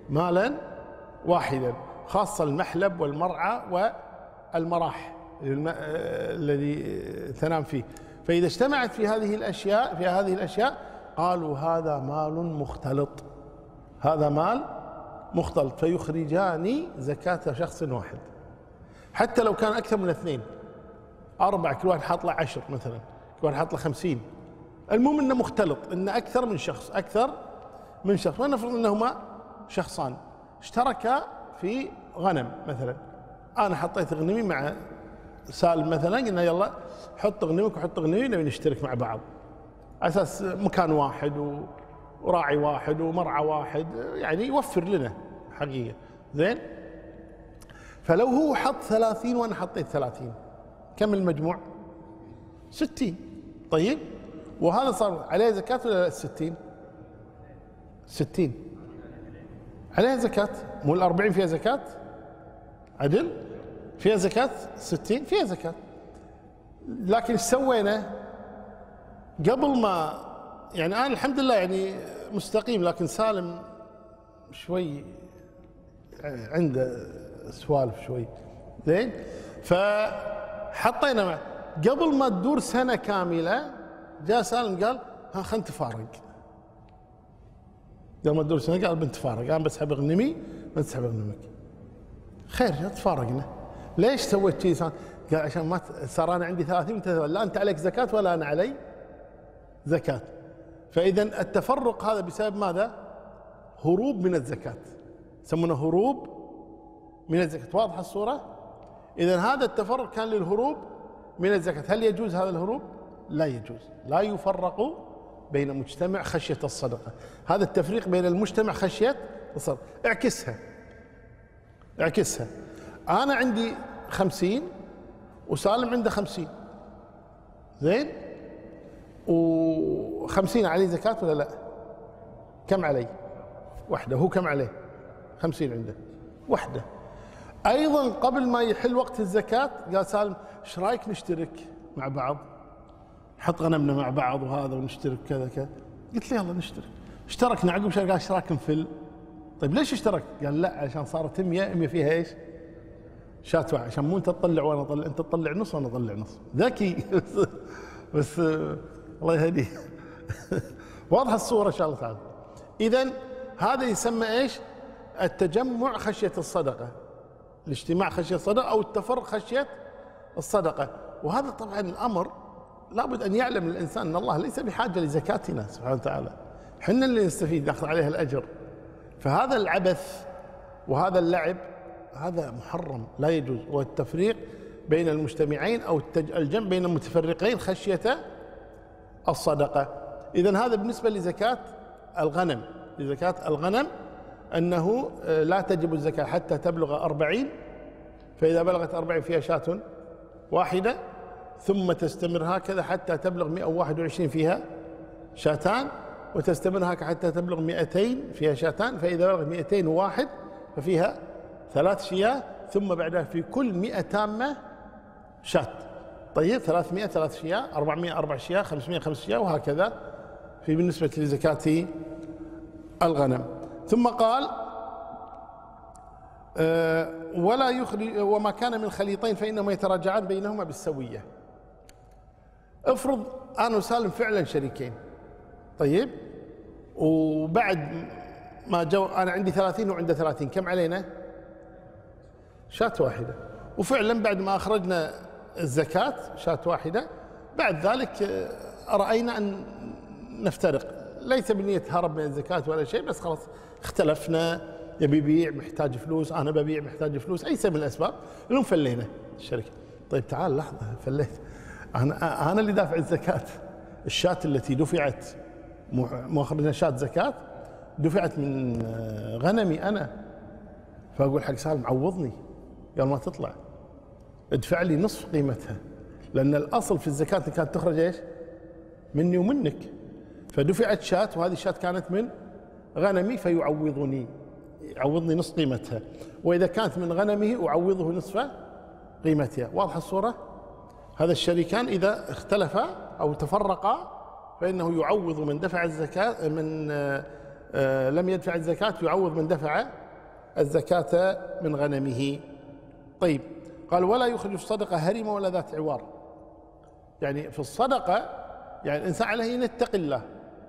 مالا خاصة المحلب والمرعى والمراح الذي تنام فيه. فإذا اجتمعت في هذه الأشياء قالوا هذا مال مختلط، هذا مال مختلط، فيخرجان زكاة شخص واحد حتى لو كان أكثر من 2 4، كل واحد حاط له 10 مثلا، كل واحد حاط له 50. المهم انه مختلط، انه اكثر من شخص، ونفرض انهما شخصان اشتركا في غنم مثلا. انا حطيت غنمي مع سالم مثلا، قلنا يلا حط غنمك وحط غنمي نبي نشترك مع بعض على اساس مكان واحد وراعي واحد ومرعى واحد، يعني يوفر لنا حقيقة. زين، فلو هو حط 30 وانا حطيت 30، كم المجموع؟ 60. طيب، وهذا صار عليه زكاة ولا لا؟ 60 عليها زكاة، مو 40 فيها زكاة؟ عدل فيها زكاة، 60 فيها زكاة. لكن ايش سوينا؟ قبل ما يعني أنا الحمد لله يعني مستقيم، لكن سالم شوي عنده سوالف شوي. زين، فحطينا قبل ما تدور سنة كاملة جاء سالم قال ها خلنا نتفارق. قبل ما تدور سنة قال بنتفارق، انا بسحب غنمي ما تسحب غنمك. خير، تفارقنا. ليش سويت شيء؟ قال عشان ما صار انا عندي 30 لا انت عليك زكاة ولا انا علي زكاة. فاذا التفرق هذا بسبب ماذا؟ هروب من الزكاة، يسمونه هروب من الزكاة. واضحة الصورة؟ اذا هذا التفرق كان للهروب من الزكاة. هل يجوز هذا الهروب؟ لا يجوز. لا يفرق بين مجتمع خشية الصدقة. هذا التفريق بين المجتمع خشية الصدقة. اعكسها. أنا عندي 50 وسالم عنده 50، زين، و50 عليه زكاة ولا لا؟ كم علي؟ واحدة. هو كم عليه؟ 50 عنده، واحدة. أيضا قبل ما يحل وقت الزكاة قال سالم ايش رايك نشترك مع بعض، نحط غنمنا مع بعض وهذا ونشترك كذا كذا. قلت له يلا نشترك. اشتركنا عقب شهر، قال اشتراك نفل. طيب ليش اشترك؟ قال لا عشان صارت 100 فيها ايش؟ شاة واحد، عشان مو أنت تطلع وأنا أطلع، أنت تطلع نص وأنا أطلع نص. ذكي بس الله يهديه. واضحة الصورة إن شاء الله تعالى. إذن هذا يسمى إيش؟ التجمع خشية الصدقة، الاجتماع خشية الصدقة، أو التفرق خشية الصدقة. وهذا طبعا الأمر لابد أن يعلم الإنسان أن الله ليس بحاجة لزكاتنا سبحانه وتعالى، حنا اللي نستفيد نأخذ عليها الأجر. فهذا العبث وهذا اللعب هذا محرم لا يجوز، والتفريق بين المجتمعين أو الجمع بين المتفرقين خشية الصدقة. إذن هذا بالنسبة لزكاة الغنم. لزكاة الغنم أنه لا تجب الزكاة حتى تبلغ 40، فإذا بلغت 40 فيها شاة واحدة، ثم تستمر هكذا حتى تبلغ 121 فيها شاتان، وتستمر هكذا حتى تبلغ 200 فيها شاتان، فإذا بلغت 201 ففيها 3 شياه، ثم بعدها في كل 100 تامة شات. طيب 300 3 شياه، 400 4 شياه، 500 5 شياه، وهكذا في بالنسبة لزكاة الغنم. ثم قال ولا يخرج وما كان من خليطين فإنهما يتراجعان بينهما بالسوية. افرض أنا وسالم فعلا شريكين، طيب، وبعد ما جو أنا عندي 30 وعنده 30، كم علينا؟ شاة واحدة. وفعلا بعد ما أخرجنا الزكاة شاة واحدة، بعد ذلك رأينا أن نفترق، ليس بنية هرب من الزكاة ولا شيء، بس خلاص اختلفنا، يبي يبيع محتاج فلوس، أنا ببيع محتاج فلوس، أي سبب من الأسباب، المهم فلينا الشركة. طيب تعال لحظة، فليت أنا اللي دافع الزكاة. الشاة التي دفعت، مو أخرجنا شاة زكاة، دفعت من غنمي أنا، فأقول حق سالم عوضني قال ما تطلع، ادفع لي نصف قيمتها، لأن الأصل في الزكاة كانت تخرج إيش؟ مني ومنك، فدفعت شاة، وهذه الشاة كانت من غنمي فيعوضني، يعوضني نصف قيمتها، وإذا كانت من غنمه أعوضه نصف قيمتها. واضحة الصورة؟ هذا الشريكان إذا اختلفا أو تفرقا فإنه يعوض من دفع الزكاة، من لم يدفع الزكاة يعوض من دفع الزكاة من غنمه. طيب، قال ولا يخرج الصدقة هرمة ولا ذات عوار. يعني في الصدقة يعني الإنسان عليه أن يتقي الله،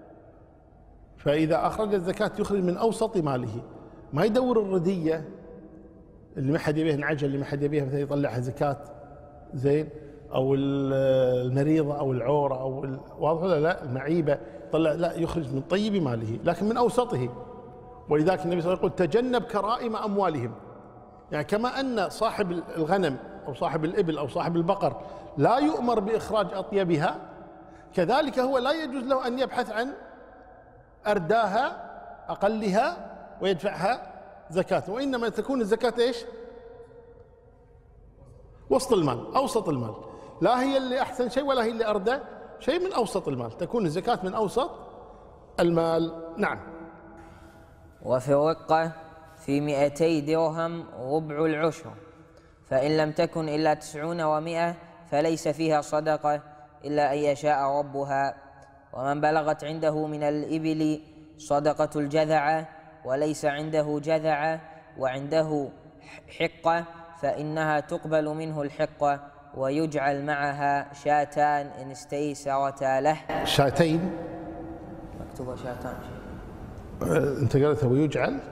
فإذا أخرج الزكاة يخرج من أوسط ماله، ما يدور الردية اللي ما حد يبيه، العجل اللي ما حد يبيها مثلا يطلعها زكاة زين، أو المريضة أو العورة أو واضح ولا لا، المعيبة طلع، لا، يخرج من طيب ماله لكن من أوسطه. ولذلك النبي صلى الله عليه وسلم يقول تجنب كرائم أموالهم. يعني كما أن صاحب الغنم أو صاحب الإبل أو صاحب البقر لا يؤمر بإخراج أطيبها، كذلك هو لا يجوز له أن يبحث عن أرداها أقلها ويدفعها زكاة، وإنما تكون الزكاة إيش؟ وسط المال، أوسط المال، لا هي اللي أحسن شيء ولا هي اللي أردى شيء، من أوسط المال، تكون الزكاة من أوسط المال. نعم. وفي الرقة في 200 درهم ربع العشر، فإن لم تكن إلا 90 و100 فليس فيها صدقة إلا أن يشاء ربها. ومن بلغت عنده من الإبل صدقة الجذعة وليس عنده جذعة وعنده حقة فإنها تقبل منه الحقة ويجعل معها شاتان إن استيسرتا له. شاتين مكتوبة شاتان. أنت قلتها ويجعل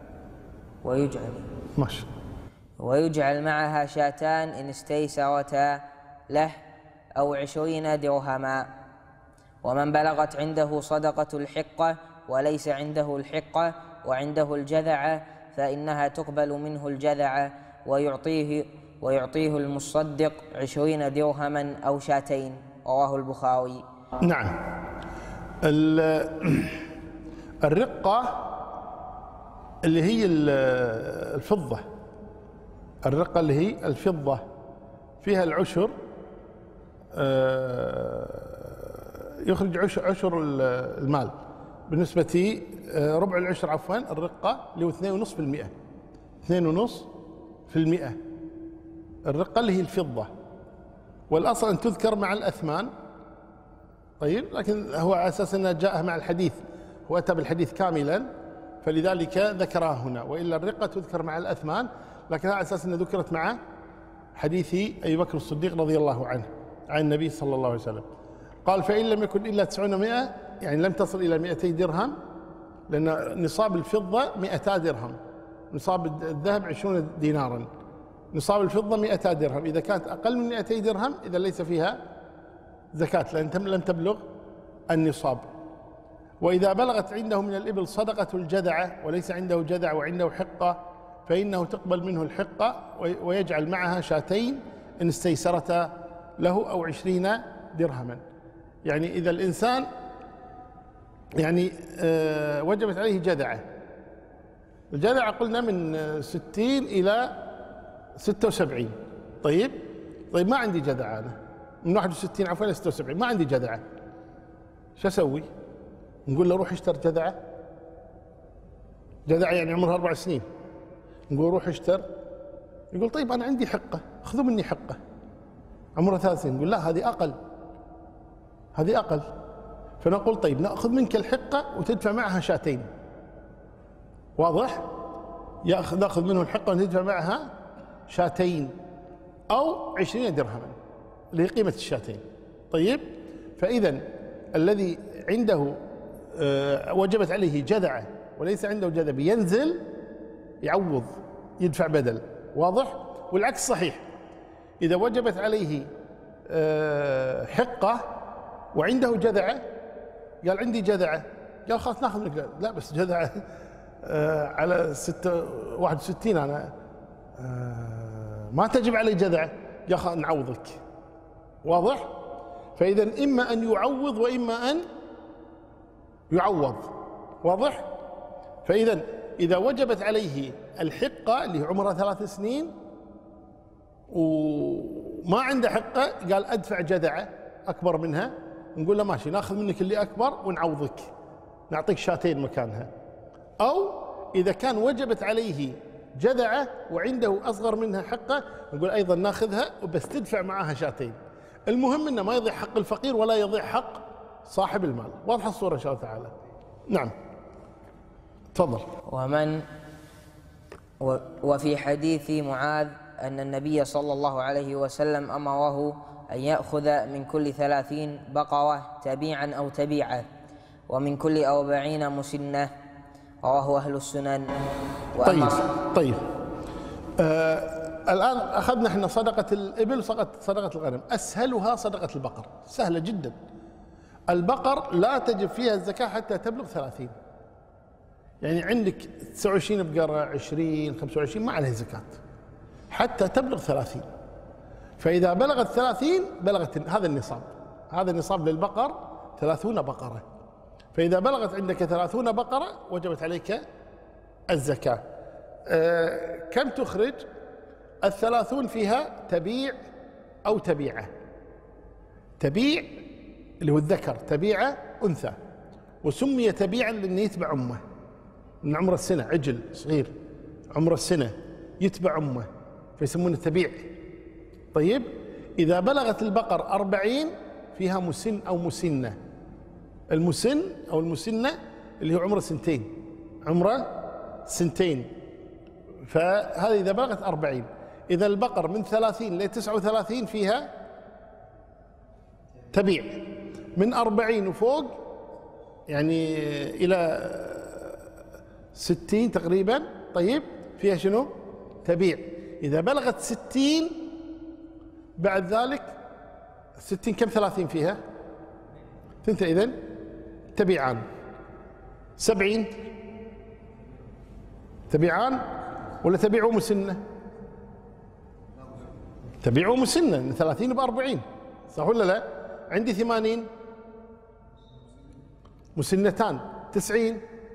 ماشي. ويجعل معها شاتان إن استيسرتا له أو 20 درهما. ومن بلغت عنده صدقة الحقة وليس عنده الحقة وعنده الجذعة فإنها تقبل منه الجذعة ويعطيه المصدق 20 درهما أو شاتين. رواه البخاري. نعم. الرقة اللي هي الفضة، الرقة اللي هي الفضة فيها العشر، يخرج عشر المال بالنسبة ربع العشر عفوا، الرقة اللي هو 2.5%، 2.5%، الرقة اللي هي الفضة، والأصل أن تذكر مع الأثمان. طيب، لكن هو على أساس أنها جاء مع الحديث، هو أتى بالحديث كاملا فلذلك ذكرها هنا، وإلا الرقة تذكر مع الأثمان، لكن على أساس أنها ذكرت مع حديث أبي بكر الصديق رضي الله عنه عن النبي صلى الله عليه وسلم قال: فإن لم يكن إلا 900، يعني لم تصل إلى 200 درهم، لأن نصاب الفضة 200 درهم، نصاب الذهب 20 دينارا، نصاب الفضة 200 درهم. إذا كانت أقل من 200 درهم إذا ليس فيها زكاة لأن لم تبلغ النصاب. وإذا بلغت عنده من الإبل صدقة الجذعة وليس عنده جذع وعنده حقة فإنه تقبل منه الحقة ويجعل معها شاتين إن استيسرتا له أو 20 درهما. يعني إذا الإنسان يعني وجبت عليه جذعة، الجذعة قلنا من 60 إلى 76. طيب ما عندي جذعة أنا من 61 عفوا إلى 76، ما عندي جذعة، شو أسوي؟ نقول له روح اشتر جذعة يعني عمرها 4 سنين، نقول روح اشتر، يقول طيب أنا عندي حقة خذوا مني حقة عمرها 3 سنين، نقول لا هذه أقل، فنقول طيب نأخذ منك الحقة وتدفع معها شاتين، واضح؟ نأخذ منه الحقة وتدفع معها شاتين أو 20 درهما اللي هي قيمة الشاتين. طيب فإذا الذي عنده وجبت عليه جذعة وليس عنده جذب ينزل يعوض يدفع بدل، واضح؟ والعكس صحيح، إذا وجبت عليه حقة وعنده جذعة قال عندي جذعة، قال خلاص ناخذ منك، لا بس جذعة على 61 أنا ما تجب علي جذعة، قال خلاص نعوضك، واضح؟ فإذا إما أن يعوض وإما أن يعوض، واضح؟ فإذا إذا وجبت عليه الحقة اللي عمرها 3 سنين وما عنده حقة قال أدفع جذعة أكبر منها، نقول له ماشي ناخذ منك اللي أكبر ونعوضك نعطيك شاتين مكانها. أو إذا كان وجبت عليه جذعة وعنده أصغر منها حقة نقول أيضا ناخذها وبس تدفع معها شاتين. المهم أنه ما يضيع حق الفقير ولا يضيع حق صاحب المال. واضحة الصورة إن شاء الله تعالى. نعم تفضل. وفي حديث معاذ أن النبي صلى الله عليه وسلم أمره أن يأخذ من كل 30 بقرة تبيعا أو تبيعة ومن كل 40 مسنة، رواه أهل السنن. طيب الآن أخذنا احنا صدقة الإبل صدقة الغنم، أسهلها صدقة البقر، سهلة جدا. البقر لا تجب فيها الزكاة حتى تبلغ 30، يعني عندك 29 بقرة 20 25 ما عليها زكاة حتى تبلغ 30. فإذا بلغت 30 بلغت هذا النصاب للبقر 30 بقرة. فإذا بلغت عندك 30 بقرة وجبت عليك الزكاة. كم تخرج؟ 30 فيها تبيع أو تبيعة. تبيع اللي هو الذكر، تبيعة أنثى، وسمي تبيعا لأنه يتبع أمه من عمر السنة، عجل صغير عمر السنة يتبع أمه فيسمونه تبيع. طيب إذا بلغت البقر 40 فيها مسن أو مسنة. المسن أو المسنة اللي هو عمره 2 سنتين، فهذه إذا بلغت 40. إذا البقر من 30 ل 39 فيها تبيع، من 40 وفوق يعني إلى 60 تقريبا طيب فيها شنو؟ تبيع. إذا بلغت 60 بعد ذلك 60 كم 30 فيها؟ 2 إذن تبيعان. 70 تبيعان ولا تبيعوا مسنة؟ تبيعوا مسنة من 30 ب40 صح ولا لا؟ عندي 80 مسنتان، 90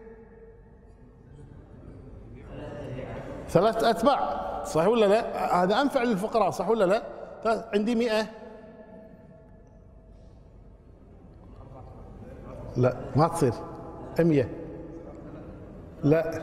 3 أتباع صح ولا لا؟ هذا أنفع للفقراء صح ولا لا؟ عندي 100 لا ما تصير 100 لا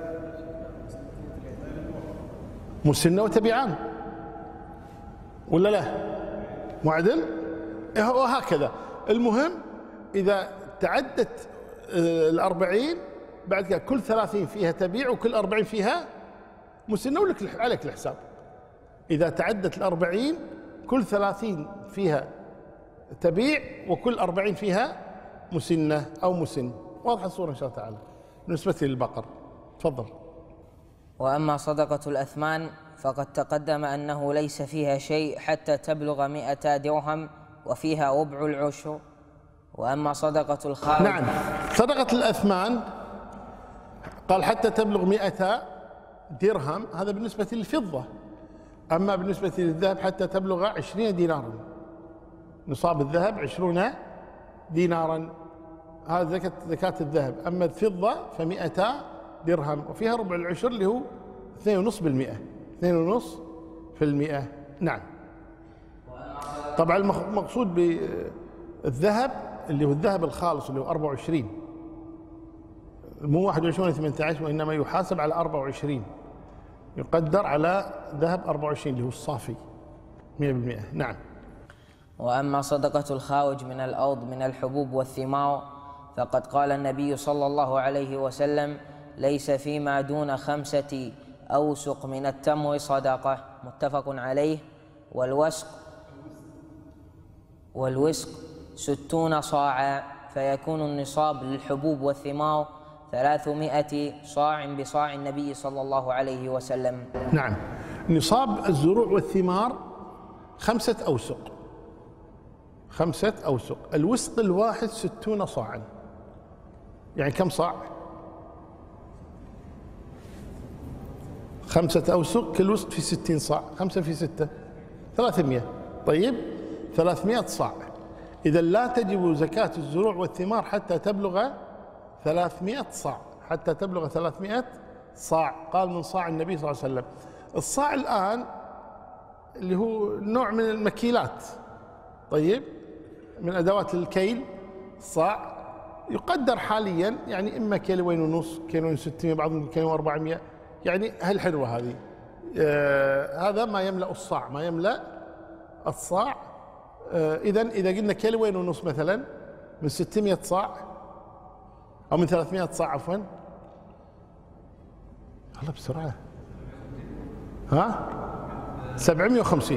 مسنة وتبيعان ولا لا؟ معدل وهكذا. المهم إذا تعدت 40 بعد كل 30 فيها تبيع وكل 40 فيها مسنة ولك عليك الحساب. إذا تعدت 40 كل 30 فيها تبيع وكل 40 فيها مسنة أو مسن. واضحة الصورة إن شاء الله تعالى. بالنسبة للبقر تفضل. وأما صدقة الأثمان فقد تقدم أنه ليس فيها شيء حتى تبلغ 100 درهم وفيها ربع العشر. وأما صدقة الخارج، نعم، صدقة الأثمان قال حتى تبلغ 100 درهم، هذا بالنسبة للفضة. أما بالنسبة للذهب حتى تبلغ 20 دينارا، نصاب الذهب 20 دينارا، هذا زكاة الذهب. أما الفضة ف100 درهم وفيها ربع العشر اللي هو 2.5%. 2.5%. نعم. طبعا المقصود بالذهب اللي هو الذهب الخالص اللي هو 24، مو 21 18، وإنما يحاسب على 24، يقدر على ذهب 24 اللي هو الصافي 100%. نعم. وأما صدقة الخارج من الأرض من الحبوب والثمار فقد قال النبي صلى الله عليه وسلم: ليس فيما دون 5 أوسق من التمر صدقة. متفق عليه. والوسق 60 صاعا، فيكون النصاب للحبوب والثمار 300 صاع بصاع النبي صلى الله عليه وسلم. نعم. نصاب الزروع والثمار 5 أوسق. 5 أوسق. الوسق الواحد 60 صاعا، يعني كم صاع؟ 5 أوسق كل وسق في 60 صاع، 5 في 6 300. طيب 300 صاع. إذا لا تجب زكاة الزروع والثمار حتى تبلغ 300 صاع، حتى تبلغ 300 صاع. قال من صاع النبي صلى الله عليه وسلم. الصاع الآن اللي هو نوع من المكيلات، طيب، من أدوات الكيل. صاع يقدر حاليا يعني إما كيلوين ونص، كيلوين 600، بعضهم كيلوين 400، يعني هالحلوة هذه. هذا ما يملأ الصاع، ما يملأ الصاع. إذا قلنا كيلوين ونص مثلا من 600 صاع أو من 300 صاع عفوا، هلا بسرعة، ها 750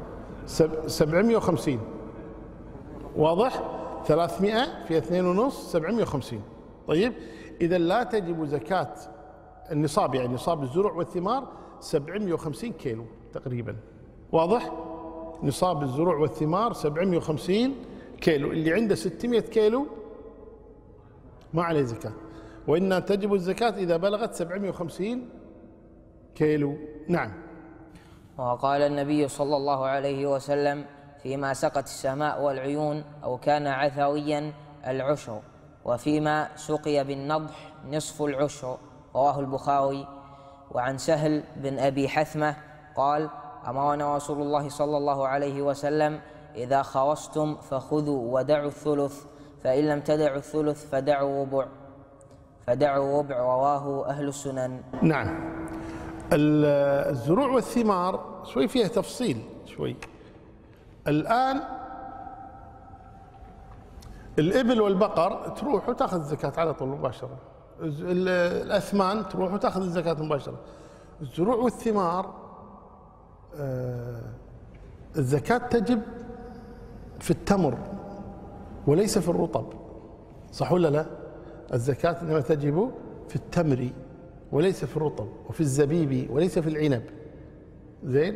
واضح. 300 في 2.5 750. طيب إذا لا تجب زكاة النصاب، يعني نصاب الزروع والثمار 750 كيلو تقريبا. واضح. نصاب الزروع والثمار 750 كيلو. اللي عنده 600 كيلو ما عليه زكاة، وإنها تجب الزكاة إذا بلغت 750 كيلو. نعم. وقال النبي صلى الله عليه وسلم: فيما سقت السماء والعيون أو كان عثويا العشر، وفيما سقي بالنضح نصف العشر. رواه البخاري. وعن سهل بن أبي حثمة قال: أمرنا رسول الله صلى الله عليه وسلم: إذا خرجتم فخذوا ودعوا الثلث، فإن لم تدعوا الثلث فدعوا ربع. رواه أهل السنن. نعم. الزروع والثمار شوي فيها تفصيل شوي. الآن الإبل والبقر تروح وتأخذ الزكاة على طول مباشرة. الأثمان تروح وتأخذ الزكاة مباشرة. الزروع والثمار الزكاة تجب في التمر وليس في الرطب، صح ولا لا؟ الزكاة إنما تجب في التمر وليس في الرطب، وفي الزبيب وليس في العنب. زين.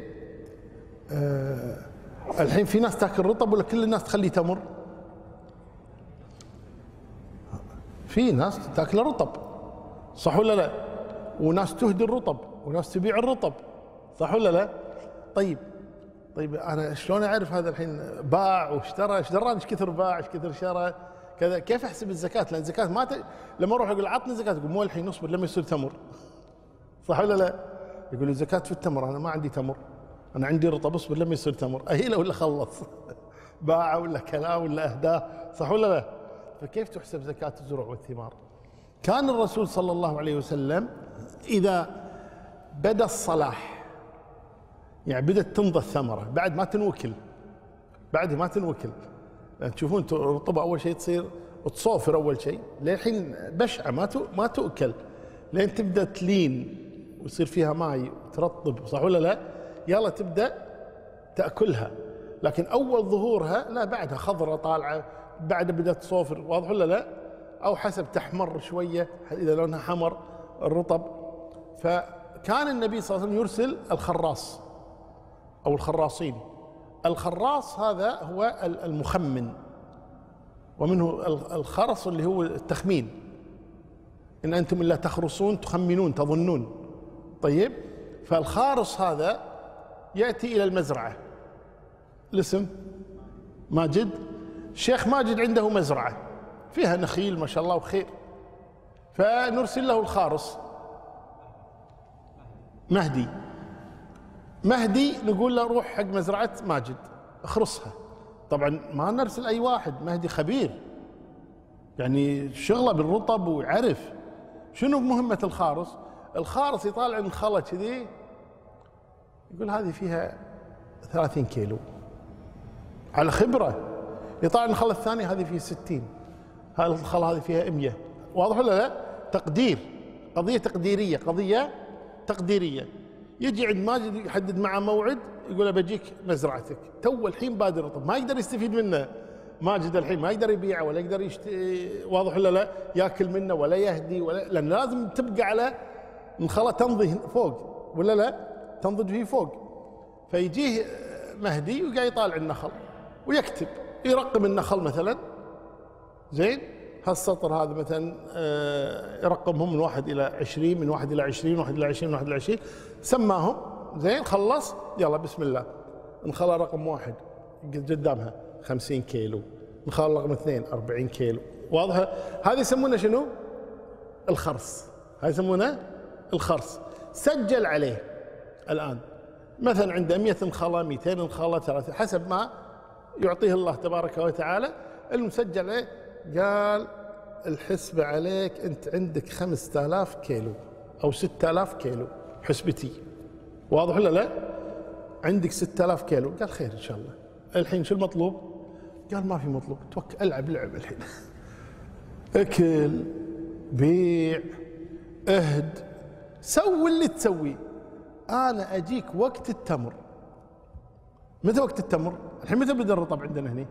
الحين في ناس تاكل رطب ولا كل الناس تخلي تمر؟ في ناس تاكل رطب، صح ولا لا؟ وناس تهدي الرطب وناس تبيع الرطب، صح ولا لا؟ طيب انا شلون اعرف هذا الحين باع واشترى؟ ايش دراني ايش كثر باع ايش كثر شرى كذا؟ كيف احسب الزكاة؟ لان الزكاة ما لما اروح اقول عطني زكاة يقول مو الحين اصبر لما يصير تمر، صح ولا لا؟ يقول الزكاة في التمر، انا ما عندي تمر، انا عندي رطب، اصبر لما يصير تمر. اهيله ولا خلص باع ولا كلاه ولا اهداه، صح ولا لا؟ فكيف تحسب زكاة الزروع والثمار؟ كان الرسول صلى الله عليه وسلم إذا بدا الصلاح، يعني بدأت تمضى الثمرة بعد ما تنوكل، يعني تشوفون الرطبة أول شيء تصير تصوفر أول شيء، للحين بشعة ما تؤكل، لين تبدأ تلين ويصير فيها ماي وترطب، صح ولا لا؟ يلا تبدأ تأكلها. لكن أول ظهورها لا، بعدها خضرة طالعة، بعد بدأت تصوفر، واضح ولا لا؟ أو حسب تحمر شوية إذا لونها حمر الرطب. فكان النبي صلى الله عليه وسلم يرسل الخراص أو الخراصين. الخراص هذا هو المخمن، ومنه الخرص اللي هو التخمين، إن أنتم إلا تخرصون تخمنون تظنون. طيب، فالخارص هذا يأتي إلى المزرعة. الاسم ماجد، الشيخ ماجد عنده مزرعة فيها نخيل ما شاء الله وخير، فنرسل له الخارص مهدي نقول له روح حق مزرعة ماجد اخرصها. طبعا ما نرسل أي واحد، مهدي خبير يعني شغله بالرطب ويعرف شنو مهمة الخارص. الخارص يطالع الخلة كذي يقول هذه فيها 30 كيلو على خبرة، يطالع الخلة الثانية هذه فيها 60، هذه الخلة هذه فيها 100. واضح ولا لا؟ تقدير، قضية تقديرية. يجي عند ماجد يحدد معه موعد، يقول له بجيك مزرعتك، تو الحين بادر رطب، ما يقدر يستفيد منه ماجد الحين، ما يقدر يبيعه ولا يقدر واضح ولا لا؟ ياكل منه ولا يهدي ولا، لأن لازم تبقى على الخلة تنضج فوق ولا لا؟ تنضج فيه فوق. فيجيه مهدي وقاعد يطالع النخل ويكتب، يرقم النخل مثلا، زين، هالسطر هذا مثلا يرقمهم من 1 إلى 20، من 1 إلى 20، 1 إلى 20، 1 إلى 20، سماهم، زين، خلص، يلا بسم الله. النخلة رقم 1 قدامها 50 كيلو، النخلة رقم 2 40 كيلو، واضحة؟ هذه يسمونه شنو؟ الخرص، هذا يسمونه الخرص. سجل عليه الآن مثلا عنده 100 نخلة، 200 نخلة، 3، حسب ما يعطيه الله تبارك وتعالى. المسجل عليه قال الحسبة عليك أنت عندك 5000 كيلو أو 6000 كيلو حسبتي، واضح ولا لا؟ عندك 6000 كيلو. قال خير إن شاء الله. الحين شو المطلوب؟ قال ما في مطلوب، توكل ألعب لعب الحين اكل، بيع، اهد، سوي اللي تسويه، أنا أجيك وقت التمر. متى وقت التمر؟ الحين متى بدأ الرطب عندنا هنا؟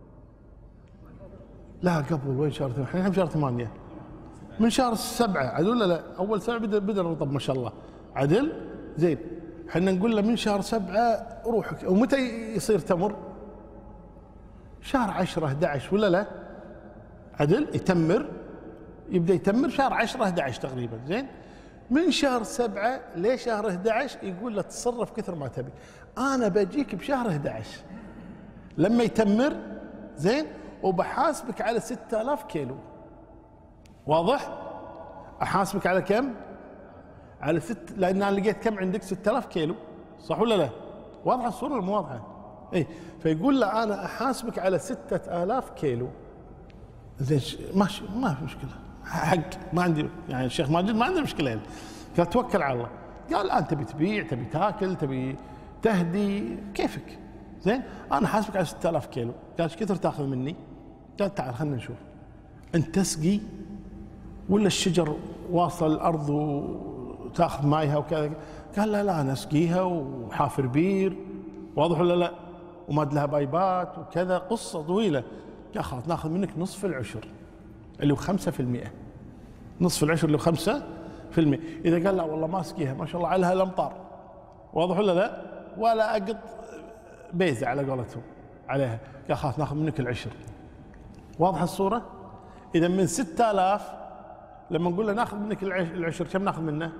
لا قبل، وين شهر 8؟ الحين شهر 8، من شهر 7 عدل ولا لا؟ أول 7 بدأ الرطب ما شاء الله عدل، زين. احنا نقول له من شهر 7 روحك. ومتى يصير تمر؟ شهر 10 11 ولا لا؟ عدل، يتمر، يبدأ يتمر شهر 10 11 تقريبا، زين. من شهر 7 لشهر 11 يقول له تصرف كثر ما تبي، أنا بجيك بشهر 11 لما يتمر، زين، وبحاسبك على 6000 كيلو. واضح؟ أحاسبك على كم؟ على 6، لأن أنا لقيت كم عندك؟ 6000 كيلو، صح ولا لا؟ واضحة الصورة ولا مو واضحة؟ إيه، فيقول له أنا أحاسبك على 6000 كيلو. زين، ماشي، ما في مشكلة، حق، ما عندي يعني الشيخ ماجد ما عنده مشكلة يعني. قال توكل على الله. قال الآن تبي تبيع، تبي تاكل، تبي تهدي، كيفك، زين، أنا حاسبك على 6000 كيلو. قال ايش كثر تاخذ مني؟ قال تعال خلينا نشوف، أنت تسقي ولا الشجر واصل الأرض وتاخذ مايها وكذا؟ قال لا أنا أسقيها وحافر بير، واضح ولا لا؟ وماد لها بايبات وكذا، قصة طويلة. قال خلاص ناخذ منك نصف العشر اللي هو 5%، نصف العشر اللي هو 5%. إذا قال لا والله ما أسقيها ما شاء الله عليها الأمطار، واضح ولا لا؟ ولا أقط بيزة على قولتهم عليها، قال خلاص ناخذ منك العشر. واضحة الصورة؟ إذا من 6000 لما نقول له ناخذ منك العشر، كم ناخذ منه؟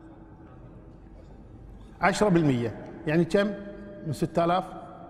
10%، يعني كم من 6000؟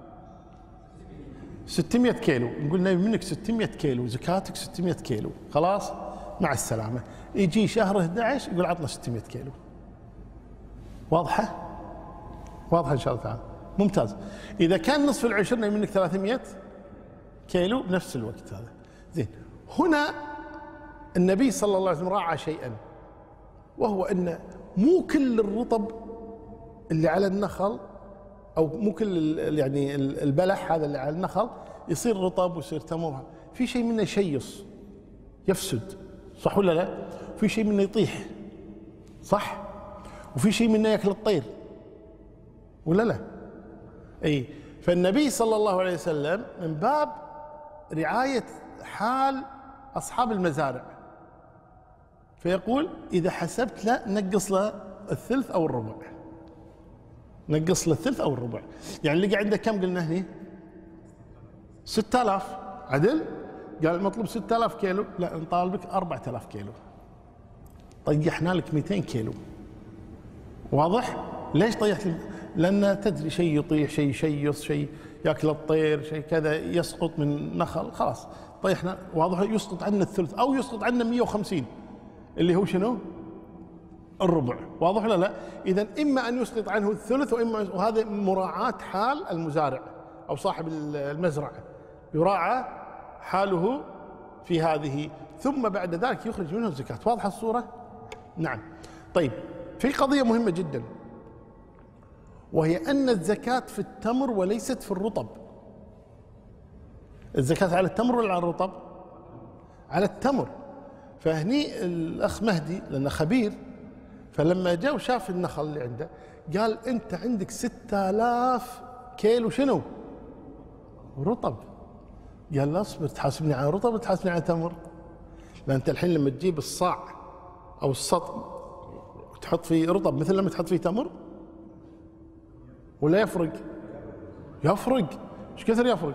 600 كيلو. نقول نبي منك 600 كيلو، زكاتك 600 كيلو، خلاص مع السلامة. يجي شهر 11 يقول عطنا 600 كيلو. واضحة؟ واضحة إن شاء الله تعالى. ممتاز. إذا كان نصف العشر نبي منك 300 كيلو بنفس الوقت هذا. زين، هنا النبي صلى الله عليه وسلم راعى شيئا، وهو أن مو كل الرطب اللي على النخل، أو مو كل يعني البلح هذا اللي على النخل يصير رطب ويصير تمر. في شيء منه يشيص يفسد، صح ولا لا؟ في شيء منه يطيح، صح؟ وفي شيء منه ياكل الطير، ولا لا؟ اي. فالنبي صلى الله عليه وسلم من باب رعاية حال أصحاب المزارع فيقول إذا حسبت له نقص له الثلث أو الربع، نقص له الثلث أو الربع. يعني اللي عنده كم قلنا هني؟ 6000 عدل؟ قال المطلوب 6000 كيلو، لا نطالبك 4000 كيلو، طيحنا لك 200 كيلو. واضح؟ ليش طيحت؟ لأن تدري شيء يطيح، شيء يشيص، شيء ياكل الطير، شيء كذا يسقط من نخل، خلاص طيحنا. واضح؟ يسقط عنا الثلث أو يسقط عنا 150 اللي هو شنو؟ الربع. واضح ولا لا؟ إذا إما أن يسقط عنه الثلث وهذا مراعاة حال المزارع أو صاحب المزرعة، يراعى حاله في هذه، ثم بعد ذلك يخرج منه الزكاة. واضحة الصورة؟ نعم. طيب، في قضية مهمة جدا، وهي أن الزكاة في التمر وليست في الرطب. الزكاة على التمر ولا على الرطب؟ على التمر. فهني الأخ مهدي لأنه خبير، فلما جاء وشاف النخل اللي عنده قال أنت عندك 6000 كيلو شنو؟ رطب. قال لا اصبر، تحاسبني على رطب تحاسبني على تمر؟ لأن أنت الحين لما تجيب الصاع أو السطل وتحط فيه رطب مثل لما تحط فيه تمر ولا يفرق؟ يفرق. ايش كثر يفرق؟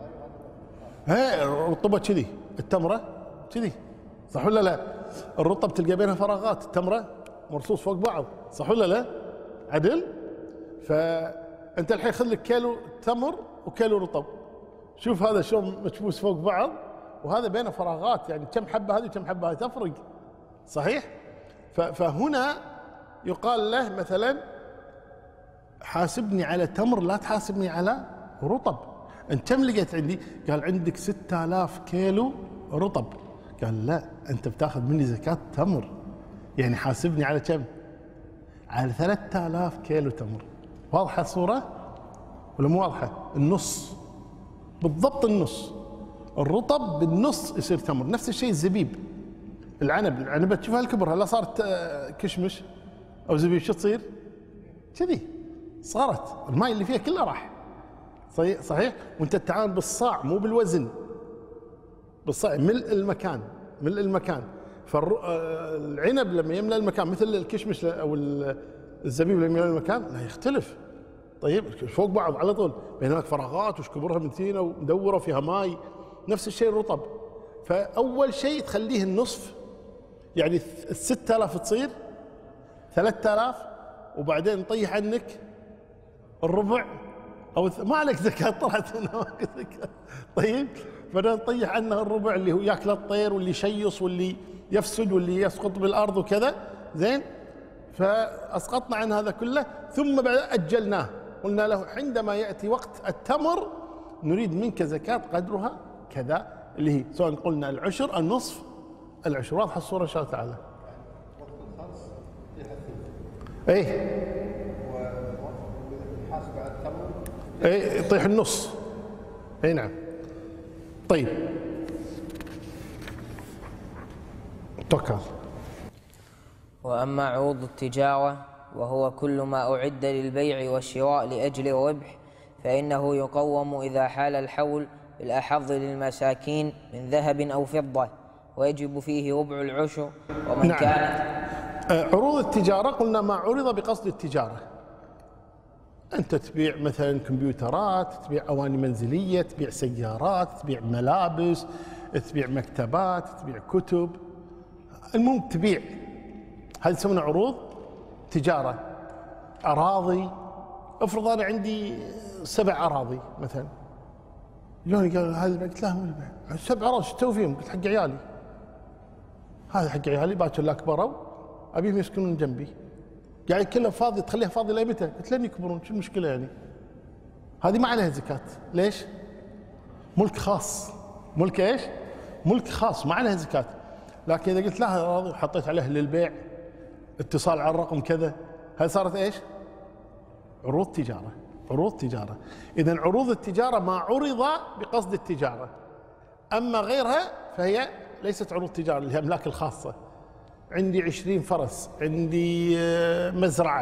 الرطبة كذي، التمرة كذي، صح ولا لا؟ الرطب تلقى بينها فراغات، التمرة مرصوص فوق بعض، صح ولا لا؟ عدل؟ فأنت الحين خذ لك كيلو تمر وكيلو رطب، شوف هذا شلون مكبوس فوق بعض وهذا بينه فراغات، يعني كم حبة هذه وكم حبة هذه، تفرق، صحيح؟ فهنا يقال له مثلا حاسبني على تمر لا تحاسبني على رطب. انت كم لقيت عندي؟ قال عندك 6000 كيلو رطب. قال لا، انت بتاخذ مني زكاة تمر، يعني حاسبني على كم؟ على 3000 كيلو تمر. واضحة الصورة ولا مو واضحة؟ النص بالضبط، النص. الرطب بالنص يصير تمر. نفس الشيء الزبيب، العنبة تشوفها الكبر هلا صارت كشمش او زبيب، شو تصير؟ كذي صارت، الماء اللي فيها كله راح. صحيح؟ وانت تتعامل بالصاع مو بالوزن، بالصاع، ملء المكان، ملء المكان. فالعنب لما يملأ المكان مثل الكشمش او الزبيب لما يملأ المكان لا يختلف. طيب فوق بعض على طول، بينما فراغات وش كبرها متينه ومدوره فيها ماي. نفس الشيء الرطب. فاول شيء تخليه النصف، يعني ال 6000 تصير 3000، وبعدين نطيح عنك الربع او ما عليك زكاة، طلعت منها زكاة. طيب بعدين نطيح عنه الربع اللي هو ياكل الطير واللي يشيص واللي يفسد واللي يسقط بالارض وكذا، زين؟ فاسقطنا عن هذا كله، ثم بعد اجلناه، قلنا له عندما ياتي وقت التمر نريد منك زكاة قدرها كذا، اللي هي سواء قلنا العشر، النصف، العشر. واضحة الصورة ان شاء الله تعالى؟ ايه ايه، يطيح النص. اي نعم. طيب توكل. وأما عروض التجارة وهو كل ما أعد للبيع والشراء لأجل الربح فإنه يقوم إذا حال الحول بالأحظ للمساكين من ذهب أو فضة، ويجب فيه ربع العشر. ومن نعم. كانت عروض التجارة قلنا ما عرض بقصد التجارة. أنت تبيع مثلا كمبيوترات، تبيع أواني منزلية، تبيع سيارات، تبيع ملابس، تبيع مكتبات، تبيع كتب، المهم تبيع، هذه تسمونها عروض تجارة. أراضي، افرض أنا عندي 7 أراضي مثلا، يجوني قالوا هذا قلت لا مو البيع، 7 أراضي شو تسوي فيهم؟ قلت حق عيالي، هذا حق عيالي باكر لا كبروا أبيهم يسكنون جنبي، قاعد كلها فاضي، تخليها فاضي لين متى؟ قلت لين يكبرون، شو المشكلة يعني؟ هذه ما عليها زكاة. ليش؟ ملك خاص. ملك ايش؟ ملك خاص، ما عليها زكاة. لكن إذا قلت لها راضي وحطيت عليه للبيع، اتصال على الرقم كذا، هذه صارت ايش؟ عروض تجارة. عروض تجارة. إذا عروض التجارة ما عرض بقصد التجارة. أما غيرها فهي ليست عروض تجارة، اللي هي أملاك الخاصة. عندي 20 فرس، عندي مزرعة،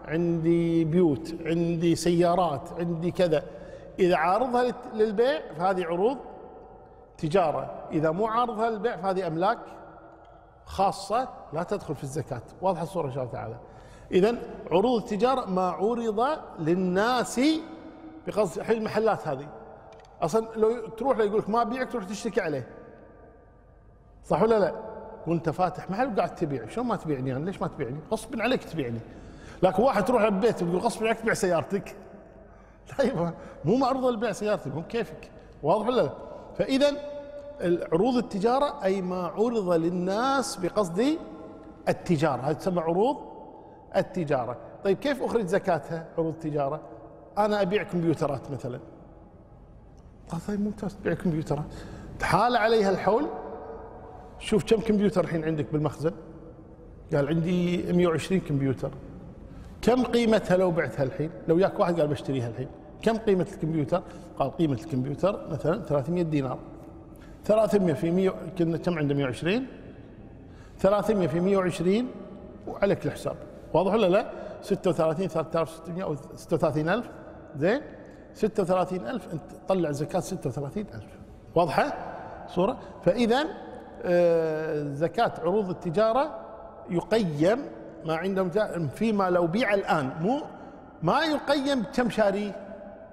عندي بيوت، عندي سيارات، عندي كذا، إذا عارضها للبيع فهذه عروض تجارة، إذا مو عارضها للبيع فهذه أملاك خاصة لا تدخل في الزكاة. واضحة الصورة إن شاء الله تعالى. إذن عروض التجارة ما عرض للناس بقصد. الحين المحلات هذه أصلا لو تروح له يقول لك ما أبيعك، تروح تشتكي عليه، صح ولا لا؟ وأنت فاتح محل وقاعد تبيع، شلون ما تبيعني أنا؟ ليش ما تبيعني؟ غصب عليك تبيعني. لكن واحد تروح البيت ويقول غصب عليك تبيع سيارتك، طيب مو معروضة لبيع سيارتك، مو بكيفك. واضح ولا لا؟ فإذا عروض التجارة أي ما عرض للناس بقصد التجارة، هذه تسمى عروض التجارة. طيب كيف أخرج زكاتها عروض التجارة؟ أنا أبيع كمبيوترات مثلا. طيب ممتاز، تبيع كمبيوترات، تحال عليها الحول، شوف كم كمبيوتر الحين عندك بالمخزن. قال عندي 120 كمبيوتر. كم قيمتها لو بعتها الحين؟ لو ياك واحد قال بشتريها الحين، كم قيمة الكمبيوتر؟ قال قيمة الكمبيوتر مثلا 300 دينار. 300 في 100 كنا كم عنده 120؟ 300 في 120 وعليك الحساب. واضح ولا لا؟ 36 3600 أو 36000. زين، 36000 أنت طلع زكاة 36000. واضحة صورة؟ فإذا زكاة عروض التجارة يقيم ما عندهم فيما لو بيع الآن، مو ما يقيم كم شاريه.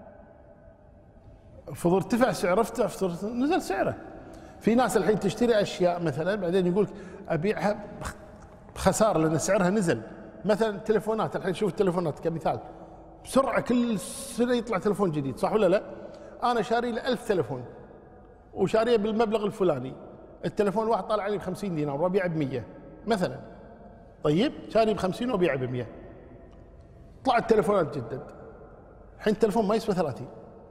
افرض ارتفع سعره، افرض نزل سعره. في ناس الحين تشتري أشياء مثلا بعدين يقول أبيعها بخسارة لأن سعرها نزل. مثلا تليفونات، الحين شوف التليفونات كمثال، بسرعة كل سنة يطلع تليفون جديد، صح ولا لا؟ أنا شاري له 1000 تليفون وشاريه بالمبلغ الفلاني، التليفون الواحد طالع عليه ب50 دينار وأبيعه ب100 مثلا. طيب شاري ب50 وأبيعه ب100، طلع التليفونات جدد، الحين التليفون ما يسوى 30.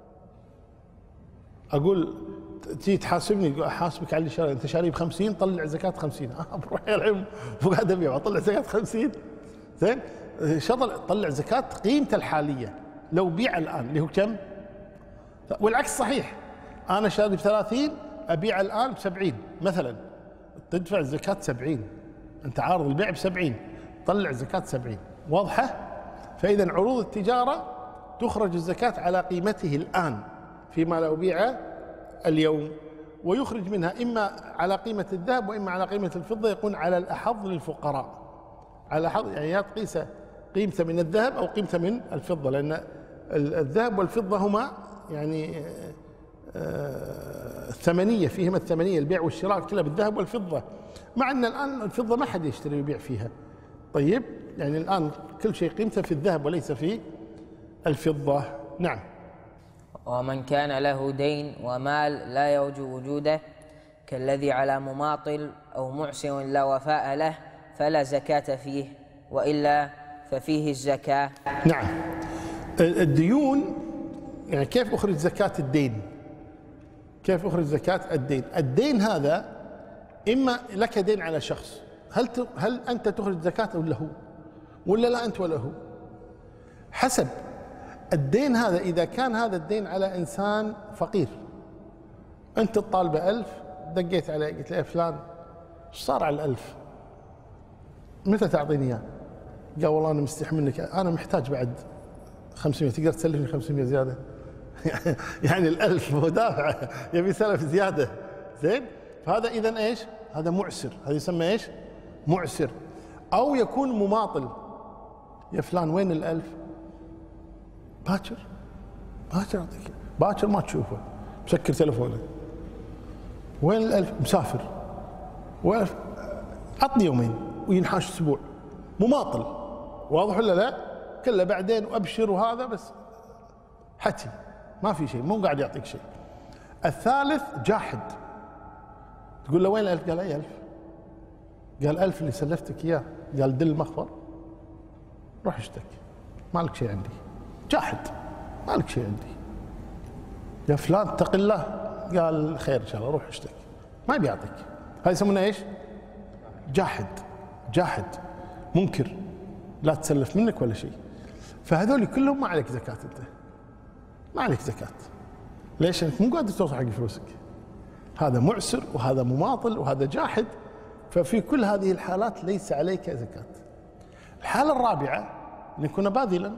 أقول تجي تحاسبني، يقول أحاسبك على اللي شاري، أنت شاري ب50 طلع زكاة 50. بروح الحين مو قاعد أبيعه أطلع زكاة 50. زين، طلع زكاة قيمته الحالية لو بيع الآن اللي هو كم؟ والعكس صحيح، أنا شاري ب30 أبيع الآن ب70 مثلا، تدفع الزكاة 70. أنت عارض البيع ب70، طلع زكاة 70. واضحة؟ فإذا عروض التجارة تخرج الزكاة على قيمته الآن فيما لو بيع اليوم، ويخرج منها إما على قيمة الذهب وإما على قيمة الفضة، يكون على الأحظ للفقراء. على حظ يعني يا تقيس قيمته من الذهب أو قيمته من الفضة، لأن الذهب والفضة هما يعني الثمنية، فيهما الثمنية، البيع والشراء كلها بالذهب والفضة، مع أن الآن الفضة ما حد يشتري ويبيع فيها. طيب يعني الآن كل شيء قيمته في الذهب وليس في الفضة. نعم. ومن كان له دين ومال لا يرجو وجوده كالذي على مماطل أو معسر لا وفاء له فلا زكاة فيه، وإلا ففيه الزكاة. نعم. الديون، يعني كيف أخرج زكاة الدين؟ كيف أخرج زكاة الدين؟ الدين هذا إما لك دين على شخص، هل أنت تخرج زكاة ولا هو؟ ولا لا أنت ولا هو؟ حسب الدين هذا. إذا كان هذا الدين على إنسان فقير، أنت تطالبه 1000، دقيت عليه قلت له يا فلان ايش صار على 1000؟ متى تعطيني إياه؟ قال والله أنا مستحي منك، أنا محتاج بعد 500، تقدر تسلفني 500 زيادة؟ يعني 1000 هو دافع، يبي سلف زيادة. زين، فهذا إذن إيش؟ هذا معسر، هذا يسمى إيش؟ معسر. أو يكون مماطل، يا فلان وين 1000؟ باكر أعطيك، باكر ما تشوفه، مسكر تلفونه. وين 1000؟ مسافر. وين؟ عطني يومين وينحاش أسبوع. مماطل. واضح ولا لا؟ كله بعدين وأبشر وهذا بس حكي، ما في شيء، مو قاعد يعطيك شيء. الثالث جاحد، تقول له وين 1000؟ قال أي 1000؟ قال 1000 اللي سلفتك إياه. قال دل المخبر، روح اشتك، ما لك شيء عندي. جاحد، ما لك شيء عندي. يا فلان اتق الله، قال خير ان شاء الله، روح اشتك، ما بيعطيك. هذا يسمونه ايش؟ جاحد. جاحد منكر، لا تسلف منك ولا شيء. فهذول كلهم ما عليك زكاة، انت ما عليك زكاة. ليش؟ انت مو قادر توصل حق فلوسك. هذا معسر وهذا مماطل وهذا جاحد، ففي كل هذه الحالات ليس عليك زكاة. الحالة الرابعة أن يكون باذلا.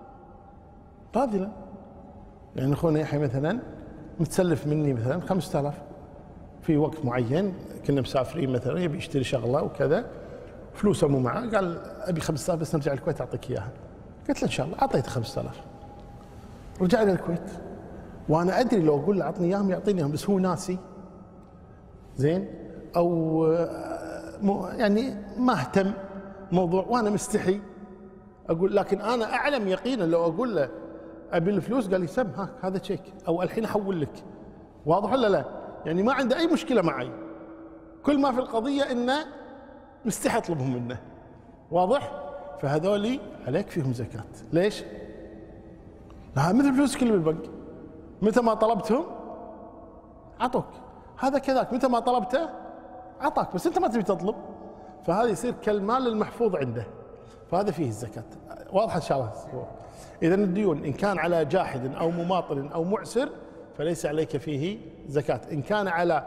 يعني أخونا يحيى مثلا متسلف مني مثلا 5000 في وقت معين، كنا مسافرين مثلا يبي يشتري شغلة وكذا، فلوسه مو معه، قال أبي 5000 بس نرجع الكويت أعطيك إياها. قلت له إن شاء الله. أعطيته 5000، رجع إلى الكويت، وأنا أدري لو أقول له أعطني إياهم يعطيني إياهم، بس هو ناسي زين، أو يعني ما اهتم موضوع، وأنا مستحي أقول. لكن أنا أعلم يقينا لو أقول له أبي الفلوس قال لي سم هذا تشيك، أو الحين أحول لك. واضح ولا لا؟ يعني ما عنده أي مشكلة معي، كل ما في القضية إنه مستحي أطلبهم منه. واضح؟ فهذولي عليك فيهم زكاة. ليش؟ لا مثل فلوس كل بالبنك، متى ما طلبتهم عطوك. هذا كذاك متى ما طلبته عطاك، بس أنت ما تبي تطلب، فهذا يصير كالمال المحفوظ عنده، فهذا فيه الزكاة. واضح إن شاء الله؟ إذا الديون إن كان على جاحد أو مماطل أو معسر فليس عليك فيه زكاة. إن كان على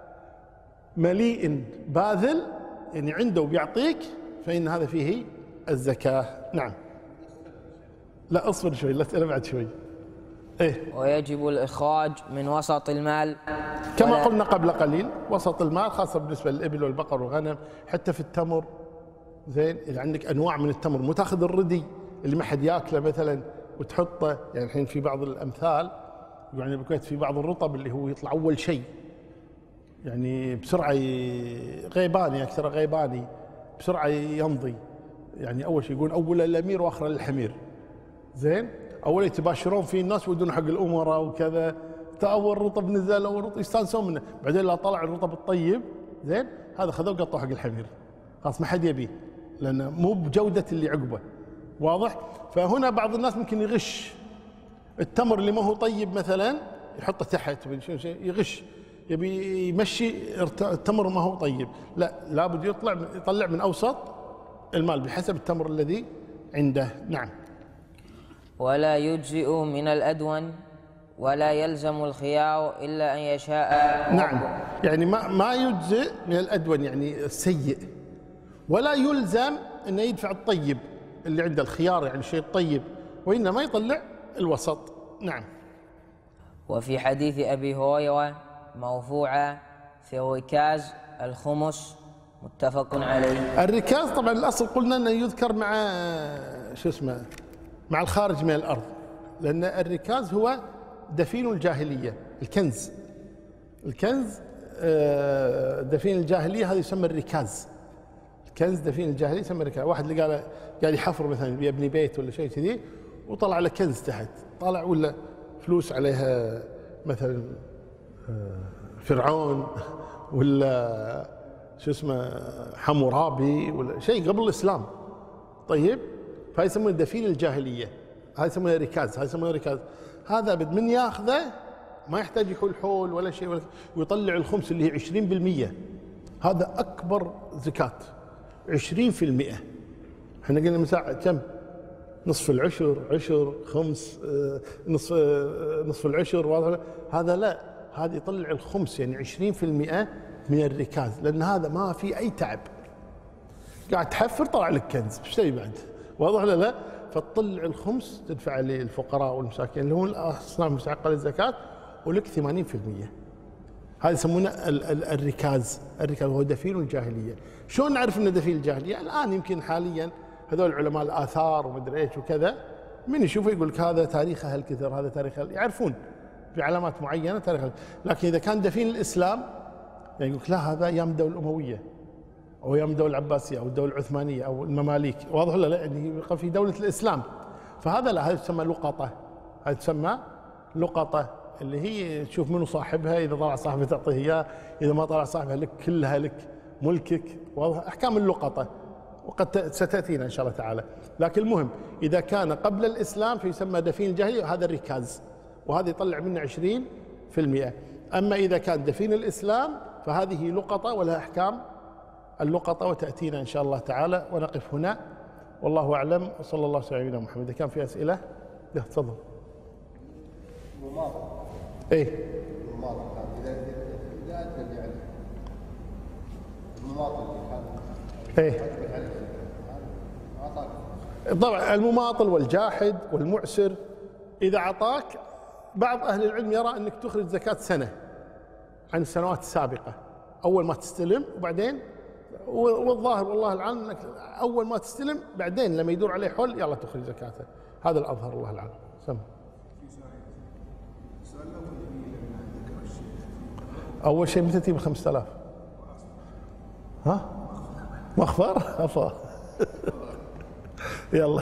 مليء باذل يعني عنده وبيعطيك فإن هذا فيه الزكاة. نعم. لا اصبر شوي، لا تسأل بعد شوي. إيه؟ ويجب الإخراج من وسط المال كما قلنا قبل قليل، وسط المال خاصة بالنسبة للإبل والبقر والغنم، حتى في التمر. زين، إذا عندك أنواع من التمر مو تاخذ الردي اللي ما حد ياكله مثلا وتحطه. يعني الحين في بعض الأمثال يعني بالكويت في بعض الرطب اللي هو يطلع أول شيء يعني بسرعة غيباني، أكثر غيباني بسرعة يمضي. يعني أول شيء يقول أول الأمير وآخر الحمير. زين، أول يتباشرون فيه الناس ويدون حق الأمراء وكذا، أول رطب نزل أول رطب يستانسون منه، بعدين لا طلع الرطب الطيب زين هذا خذوه قطوه حق الحمير، خلاص ما حد يبيه لأنه مو بجودة اللي عقبه. واضح؟ فهنا بعض الناس ممكن يغش التمر اللي ما هو طيب مثلا يحطه تحت يغش، يبي يمشي التمر ما هو طيب. لا، لابد يطلع من أوسط المال بحسب التمر الذي عنده. نعم. ولا يجزئ من الأدون ولا يلزم الخيار إلا أن يشاء. نعم، يعني ما يجزئ من الأدون يعني السيء، ولا يلزم أنه يدفع الطيب اللي عنده الخيار يعني الشيء الطيب، وإنما يطلع الوسط. نعم. وفي حديث أبي هريرة مرفوعا في الركاز الخمس، متفق عليه. الركاز طبعا الأصل قلنا أنه يذكر مع شو اسمه مع الخارج من الأرض، لأن الركاز هو دفين الجاهلية، الكنز دفين الجاهلية هذا يسمى الركاز. الكنز دفين الجاهلية يسمى الركاز. واحد اللي قال يحفر مثلا يبني بيت ولا شيء كذي وطلع له كنز تحت، طلع ولا فلوس عليها مثلا فرعون ولا شو اسمه حمورابي ولا شيء قبل الإسلام. طيب، فهي يسمونه دفين الجاهلية، هاي يسمونه ركاز. هذا ابد من ياخذه ما يحتاج يحول حول ولا شيء ويطلع الخمس اللي هي 20%. هذا أكبر زكاة 20%. احنا قلنا مساعة كم؟ نصف العشر، عشر، خمس، نصف العشر. هذا لا، هذا يطلع الخمس يعني 20% من الركاز، لأن هذا ما في أي تعب، قاعد تحفر طلع لك كنز، ايش تبي بعد؟ واضح ولا لا؟ فتطلع الخمس تدفع للفقراء والمساكين اللي هم الأصناف المستحقة للزكاة، ولك 80%. هذا يسمونه الركاز هو دفين الجاهلية. شلون نعرف انه دفين الجاهلية؟ الآن يمكن حاليا هذول علماء الآثار ومدري ايش وكذا، من يشوفه يقول لك هذا تاريخه هالكثر، هذا تاريخه، يعرفون بعلامات معينة تاريخه. لكن إذا كان دفين الإسلام يعني يقول لك لا، هذا أيام الدولة الأموية أو أيام الدولة العباسية أو الدولة العثمانية أو المماليك. واضح ولا لا؟ يعني يبقى في دولة الإسلام، فهذا لا، هذا تسمى لقطة. هذا تسمى لقطة اللي هي تشوف منو صاحبها، إذا طلع صاحبه تعطيه إياه، إذا ما طلع صاحبها لك كلها لك ملكك. واضح؟ أحكام اللقطة وقد ستأتينا إن شاء الله تعالى. لكن المهم إذا كان قبل الإسلام فيسمى دفين الجاهلية، وهذا الركاز، وهذا يطلع منه 20%. أما إذا كان دفين الإسلام فهذه لقطة ولها أحكام اللقطة، وتأتينا إن شاء الله تعالى. ونقف هنا والله أعلم، وصلى الله على سيدنا محمد. إذا كان في أسئلة تفضل. إيه؟ إيه؟ طبعا المماطل والجاحد والمعسر إذا أعطاك، بعض أهل العلم يرى أنك تخرج زكاة سنة عن السنوات السابقة أول ما تستلم، وبعدين والظاهر والله العالم أنك أول ما تستلم بعدين لما يدور عليه حول يلا تخرج زكاته. هذا الأظهر الله العالم. سمع. أول شيء متى تجيب 5000؟ ها؟ مخفر؟ أفا يلا.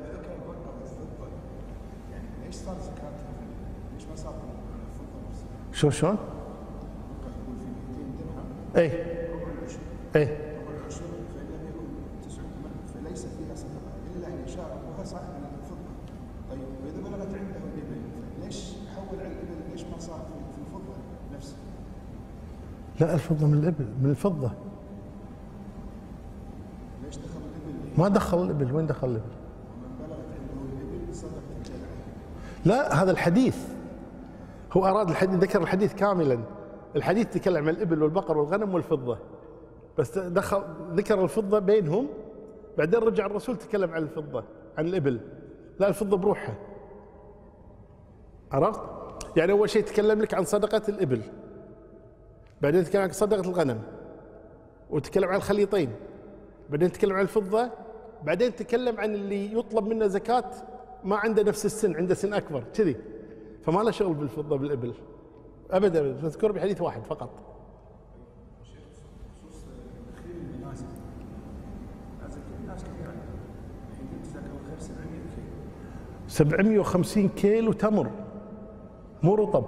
شلون؟ اي اي فليس فيها صدقه الا ان يشاء ربها صاحب الفضه. طيب واذا بلغت عنده الابل ليش حول على الابل؟ ليش ما صار في الفضه نفسها؟ لا، الفضه من الابل، من الفضه. ليش دخل الابل؟ ما دخل الابل، وين دخل الابل؟ ومن بلغت عنده الابل صدقه الجلعه. لا، هذا الحديث هو أراد الحديث، ذكر الحديث كاملا. الحديث تكلم عن الإبل والبقر والغنم والفضة، بس ذكر الفضة بينهم، بعدين رجع الرسول تكلم عن الفضة، عن الإبل. لا، الفضة بروحها. عرفت؟ يعني أول شيء تكلم لك عن صدقة الإبل، بعدين تكلم عن صدقة الغنم، وتكلم عن الخليطين، بعدين تكلم عن الفضة، بعدين تكلم عن اللي يطلب منه زكاة ما عنده نفس السن، عنده سن أكبر كذي، فما له شغل بالفضة بالإبل أبدا. نذكر بحديث واحد فقط. بخصوص تأخير المناسك، الناس كثير الحين قلت لك أول خير 700 كيلو. 750 كيلو تمر مو رطب.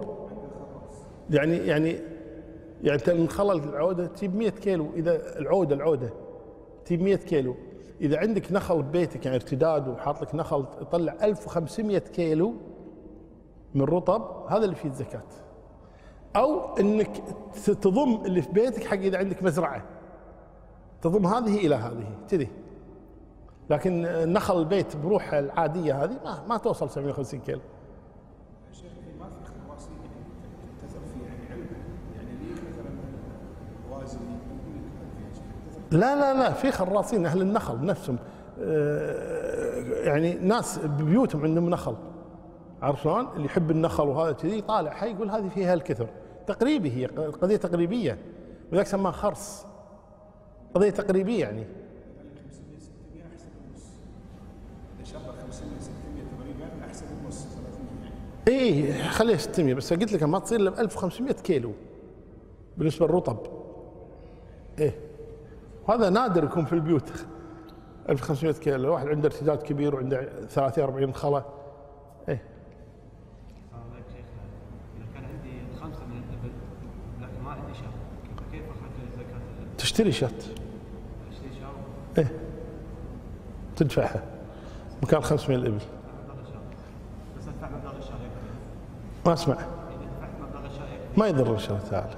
يعني انت الخلل العوده تجيب 100 كيلو، اذا العوده تجيب 100 كيلو، اذا عندك نخل ببيتك يعني ارتداد وحاط لك نخل يطلع 1500 كيلو من رطب، هذا اللي فيه الزكاة. او انك تضم اللي في بيتك حق اذا عندك مزرعة، تضم هذه الى هذه كذي. لكن نخل البيت بروحها العادية هذه ما توصل 750 كيلو. شيخ ما في خواصين تثق فيه يعني علم، يعني ليه مثلا وازن يقول لك لا في خراصين اهل النخل نفسهم، يعني ناس ببيوتهم عندهم نخل، عارف شلون؟ اللي يحب النخل وهذا كذي طالع حي يقول هذه فيها الكثر. تقريبي، هي قضيه تقريبيه، ولذلك سماها خرص، قضيه تقريبيه يعني. 500 600 احسن النص. اذا شبه 500 600 تقريبا احسن النص 300 يعني. اي خليها 600 بس، قلت لك ما تصير الا ب 1500 كيلو بالنسبه للرطب. ايه هذا نادر يكون في البيوت 1500 كيلو، واحد عنده ارتداد كبير وعنده 30 40 خله. ايه إذا كان عندي 5 من الإبل لكن ما عندي شاة، كيف أخرج زكاة؟ تشتري شاة. أشتري شاة؟ ايه تدفعها مكان 5 من الإبل. مبلغ الشاة. بس أدفع مبلغ الشاة يكفي. ما اسمع، إذا دفعت مبلغ الشاة يكفي. ما يضر ان شاء الله تعالى.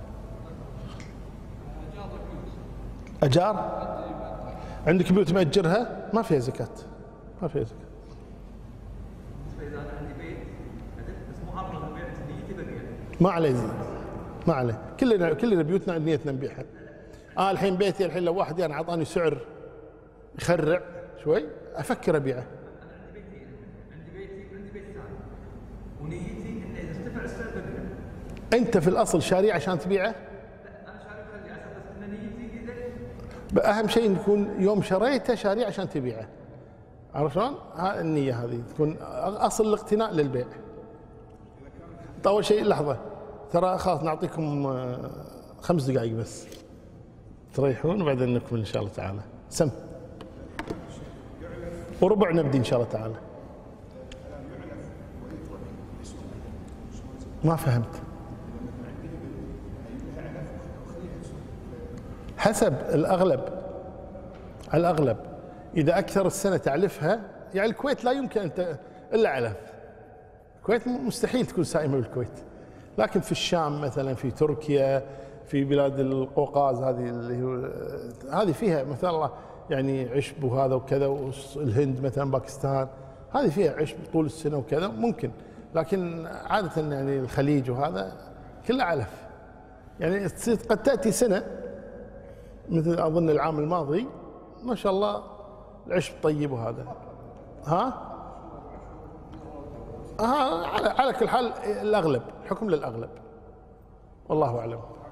اجار عندك بيوت مأجرها ما فيها زكاة، ما فيها زكاة. إذا أنا عندي بيت بس مو أبلغ البيع نيتي ببيع. ما عليه زين، ما عليه، كلنا بيوتنا نيتنا نبيعها. الحين بيتي الحين لو واحد يعني اعطاني سعر يخرع شوي افكر ابيعه. أنا عندي بيتين، عندي بيت ثاني، ونيتي إن إذا ارتفع السعر ببيع. انت في الاصل شاريه عشان تبيعه؟ لا أنا شاري خلي على أساس إن نيتي اهم شيء إن يكون يوم شريته شاريه عشان تبيعه، عرفت شلون؟ النية هذه تكون اصل الاقتناء للبيع. اول شيء لحظة، ترى خلاص نعطيكم 5 دقائق بس تريحون وبعدين نكمل ان شاء الله تعالى. سم وربع نبدي ان شاء الله تعالى. ما فهمت. حسب الأغلب، على الأغلب إذا أكثر السنة تعلفها، يعني الكويت لا يمكن أن إلا علف. الكويت مستحيل تكون سائمة بالكويت، لكن في الشام مثلا، في تركيا، في بلاد القوقاز هذه اللي هو هذه فيها مثلا الله يعني عشب وهذا وكذا، والهند مثلا باكستان هذه فيها عشب طول السنة وكذا ممكن، لكن عادة يعني الخليج وهذا كله علف. يعني قد تأتي سنة مثل أظن العام الماضي ما شاء الله العشب طيب وهذا ها؟ على كل حال الأغلب، الحكم للأغلب، والله أعلم.